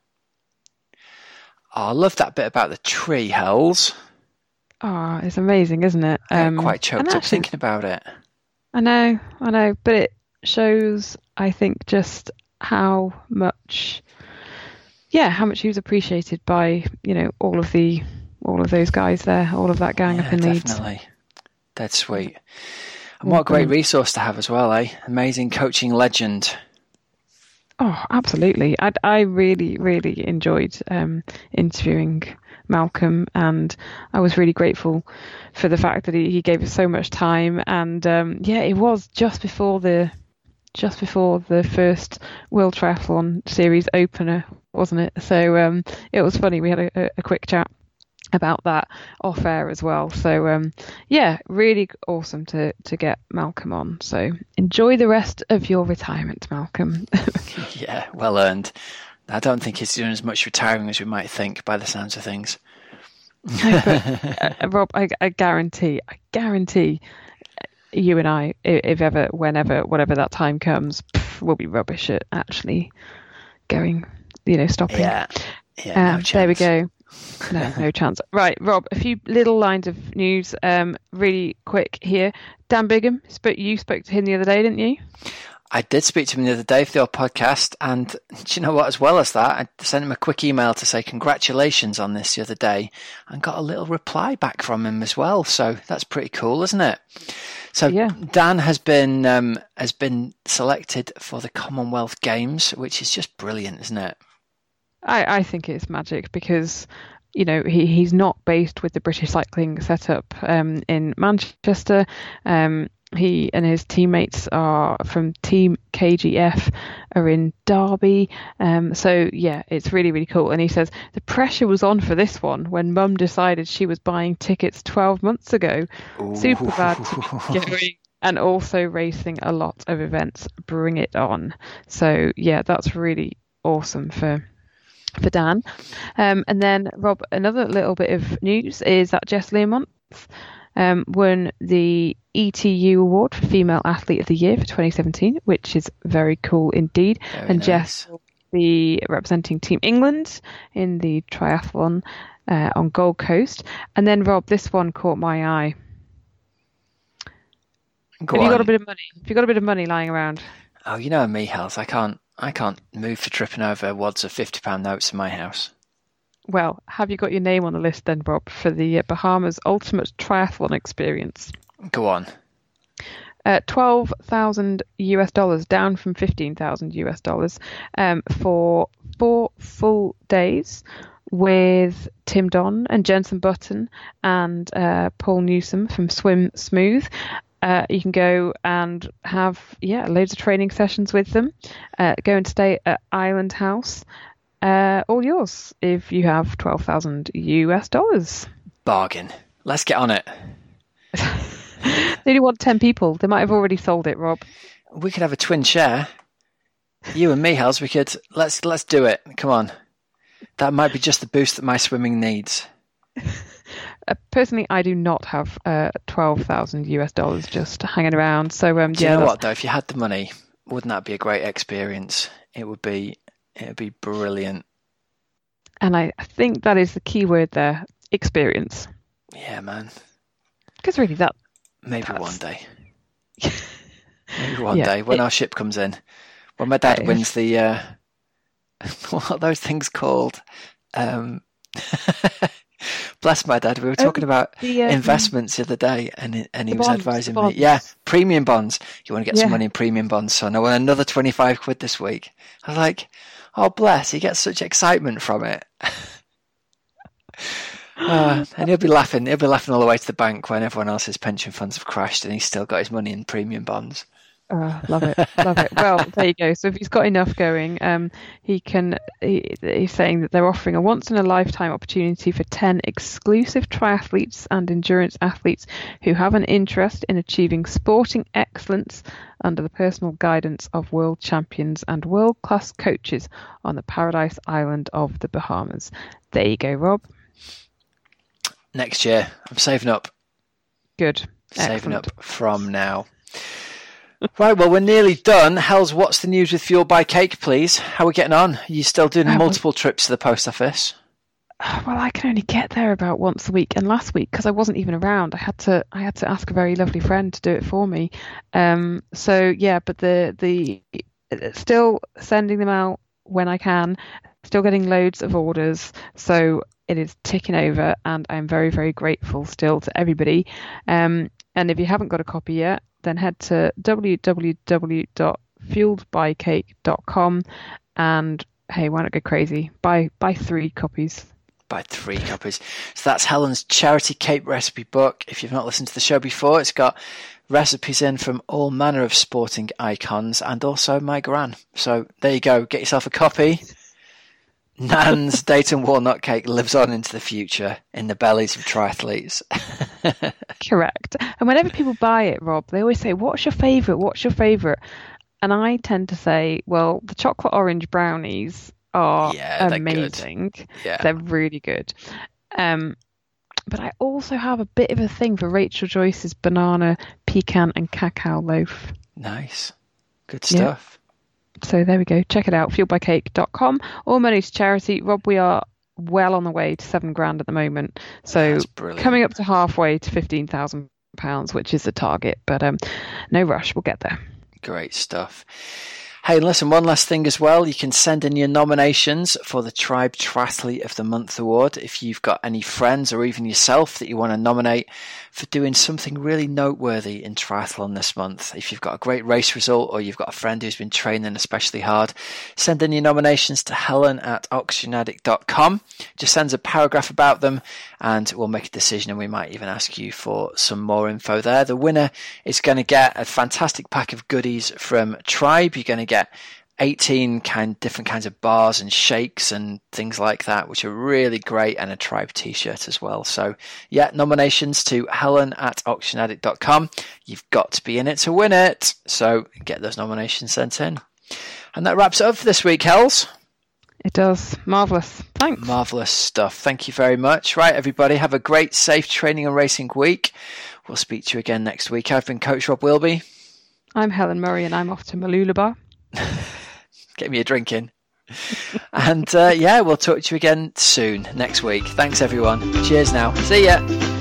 I love that bit about the tree, Hells. Oh, it's amazing, isn't it? I'm quite choked and up thinking about it. I know, I know, but it shows, I think, just how much, yeah, how much he was appreciated by, you know, all of the, all of those guys there, all of that gang Yeah, up in Leeds. definitely. Dead sweet. And what a great resource to have as well, eh? Amazing coaching legend. Oh, absolutely. I, I really, really enjoyed um, interviewing Malcolm, and I was really grateful for the fact that he, he gave us so much time. And um, yeah, it was just before the just before the first World Triathlon Series opener, wasn't it? So um, it was funny. We had a, a quick chat about that off air as well. So um, yeah, really awesome to to get Malcolm on. So enjoy the rest of your retirement, Malcolm. Yeah, well earned. I don't think he's doing as much retiring as we might think by the sounds of things. But, uh, Rob, I, I guarantee, I guarantee you and I, if ever, whenever, whatever that time comes, pff, we'll be rubbish at actually going, you know, stopping. Yeah, yeah, um, no chance. There we go. No, no chance. Right, Rob, a few little lines of news, um, really quick here. Dan Bigham, spoke, you spoke to him the other day, didn't you? I did speak to him the other day for the old podcast, and do you know what, as well as that, I sent him a quick email to say congratulations on this the other day, and got a little reply back from him as well, so that's pretty cool, isn't it? So yeah. Dan has been um, has been selected for the Commonwealth Games, which is just brilliant, isn't it? I, I think it's magic because, you know, he, he's not based with the British cycling setup um, in Manchester. Um, he and his teammates are from Team K G F, are in Derby. Um, so, yeah, it's really, really cool. And he says the pressure was on for this one when Mum decided she was buying tickets twelve months ago. Ooh. Super glad to be going. And also racing a lot of events. Bring it on. So, yeah, that's really awesome for... for Dan. Um, and then, Rob, another little bit of news is that Jess Learmonth um, won the E T U Award for Female Athlete of the Year for twenty seventeen, which is very cool indeed. Very and nice. Jess will be representing Team England in the triathlon uh, on Gold Coast. And then, Rob, this one caught my eye. Go Have you on. got a bit of money? Have you got a bit of money lying around? Oh, you know me, Health. I can't. I can't move for tripping over wads of fifty pound notes in my house. Well, have you got your name on the list then, Rob, for the uh, Bahamas Ultimate Triathlon Experience? Go on. Uh, twelve thousand U S dollars, down from fifteen thousand U S dollars, um, for four full days with Tim Don and Jensen Button and uh, Paul Newsome from Swim Smooth. Uh, you can go and have, yeah, loads of training sessions with them. Uh, go and stay at Island House uh, all yours if you have twelve thousand U S dollars. Bargain. Let's get on it. They only want ten people. They might have already sold it, Rob. We could have a twin share. You and me, Hels. We could. Let's let's do it. Come on. That might be just the boost that my swimming needs. Uh, personally, I do not have uh, twelve thousand U S dollars just hanging around. So um, Do yeah, you know that's- what though? If you had the money, wouldn't that be a great experience? It would be. It would be brilliant. and I, I think that is the key word there: experience. Yeah, man. Because really, that Maybe That's- one day. Maybe one Yeah, day when it- our ship comes in, when my dad Right. wins the uh, what are those things called? Um, bless my dad. We were talking about the um, investments the other day, and and he the was bonds, advising the me. bonds. Yeah, premium bonds. You want to get some Yeah. money in premium bonds, son? I won another twenty-five quid this week. I was like, oh bless. He gets such excitement from it. Uh, and he'll be laughing. He'll be laughing all the way to the bank when everyone else's pension funds have crashed, and he's still got his money in premium bonds. Oh, love it, love it. Well, there you go. So if he's got enough going, um, he can. He, he's saying that they're offering a once-in-a-lifetime opportunity for ten exclusive triathletes and endurance athletes who have an interest in achieving sporting excellence under the personal guidance of world champions and world-class coaches on the Paradise Island of the Bahamas. There you go, Rob. Next year, I'm saving up. Good. Saving Excellent. up from now. Right, well, we're nearly done. Hels, what's the news with Fuel by Cake, please? How are we getting on? Are you still doing Uh, multiple trips to the post office? Well, I can only get there about once a week, and last week because I wasn't even around, I had to I had to ask a very lovely friend to do it for me. Um, so yeah, but the the still sending them out when I can, still getting loads of orders. So it is ticking over, and I'm very very grateful still to everybody. Um, and if you haven't got a copy yet, then head to w w w dot fueled by cake dot com and hey, why not go crazy? Buy buy three copies. By three copies. So that's Helen's charity cake recipe book. If you've not listened to the show before, it's got recipes in from all manner of sporting icons and also my gran. So there you go. Get yourself a copy. Nan's Dayton walnut cake lives on into the future in the bellies of triathletes. Correct. And whenever people buy it, Rob, they always say, "What's your favourite? What's your favourite?" And I tend to say, "Well, the chocolate orange brownies are Yeah, they're good. amazing. Yeah. They're really good." Um, but I also have a bit of a thing for Rachel Joyce's banana, pecan, and cacao loaf. Nice. Good Yeah. stuff. So there we go. Check it out. fueled by cake dot com. All money to charity. Rob, we are well on the way to seven grand at the moment. So That's brilliant. coming up to halfway to fifteen thousand pounds, which is the target. But um, no rush. We'll get there. Great stuff. Hey, listen, one last thing as well. You can send in your nominations for the Tribe Triathlete of the Month award if you've got any friends or even yourself that you want to nominate for doing something really noteworthy in triathlon this month. If you've got a great race result or you've got a friend who's been training especially hard, send in your nominations to helen at oxygen addict dot com. Just send us a paragraph about them and we'll make a decision, and we might even ask you for some more info there. The winner is going to get a fantastic pack of goodies from Tribe. You're going to get eighteen kind different kinds of bars and shakes and things like that, which are really great, and a Tribe t-shirt as well. So yeah, nominations to helen at oxygen addict dot com. You've got to be in it to win it. So get those nominations sent in. And that wraps it up for this week, Hels. It does. Marvellous. Thanks. Marvellous stuff. Thank you very much. Right, everybody, have a great, safe training and racing week. We'll speak to you again next week. I've been Coach Rob Wilby. I'm Helen Murray and I'm off to Mooloolaba. Get me a drink in. And uh, yeah, we'll talk to you again soon next week. Thanks, everyone. Cheers now. See ya.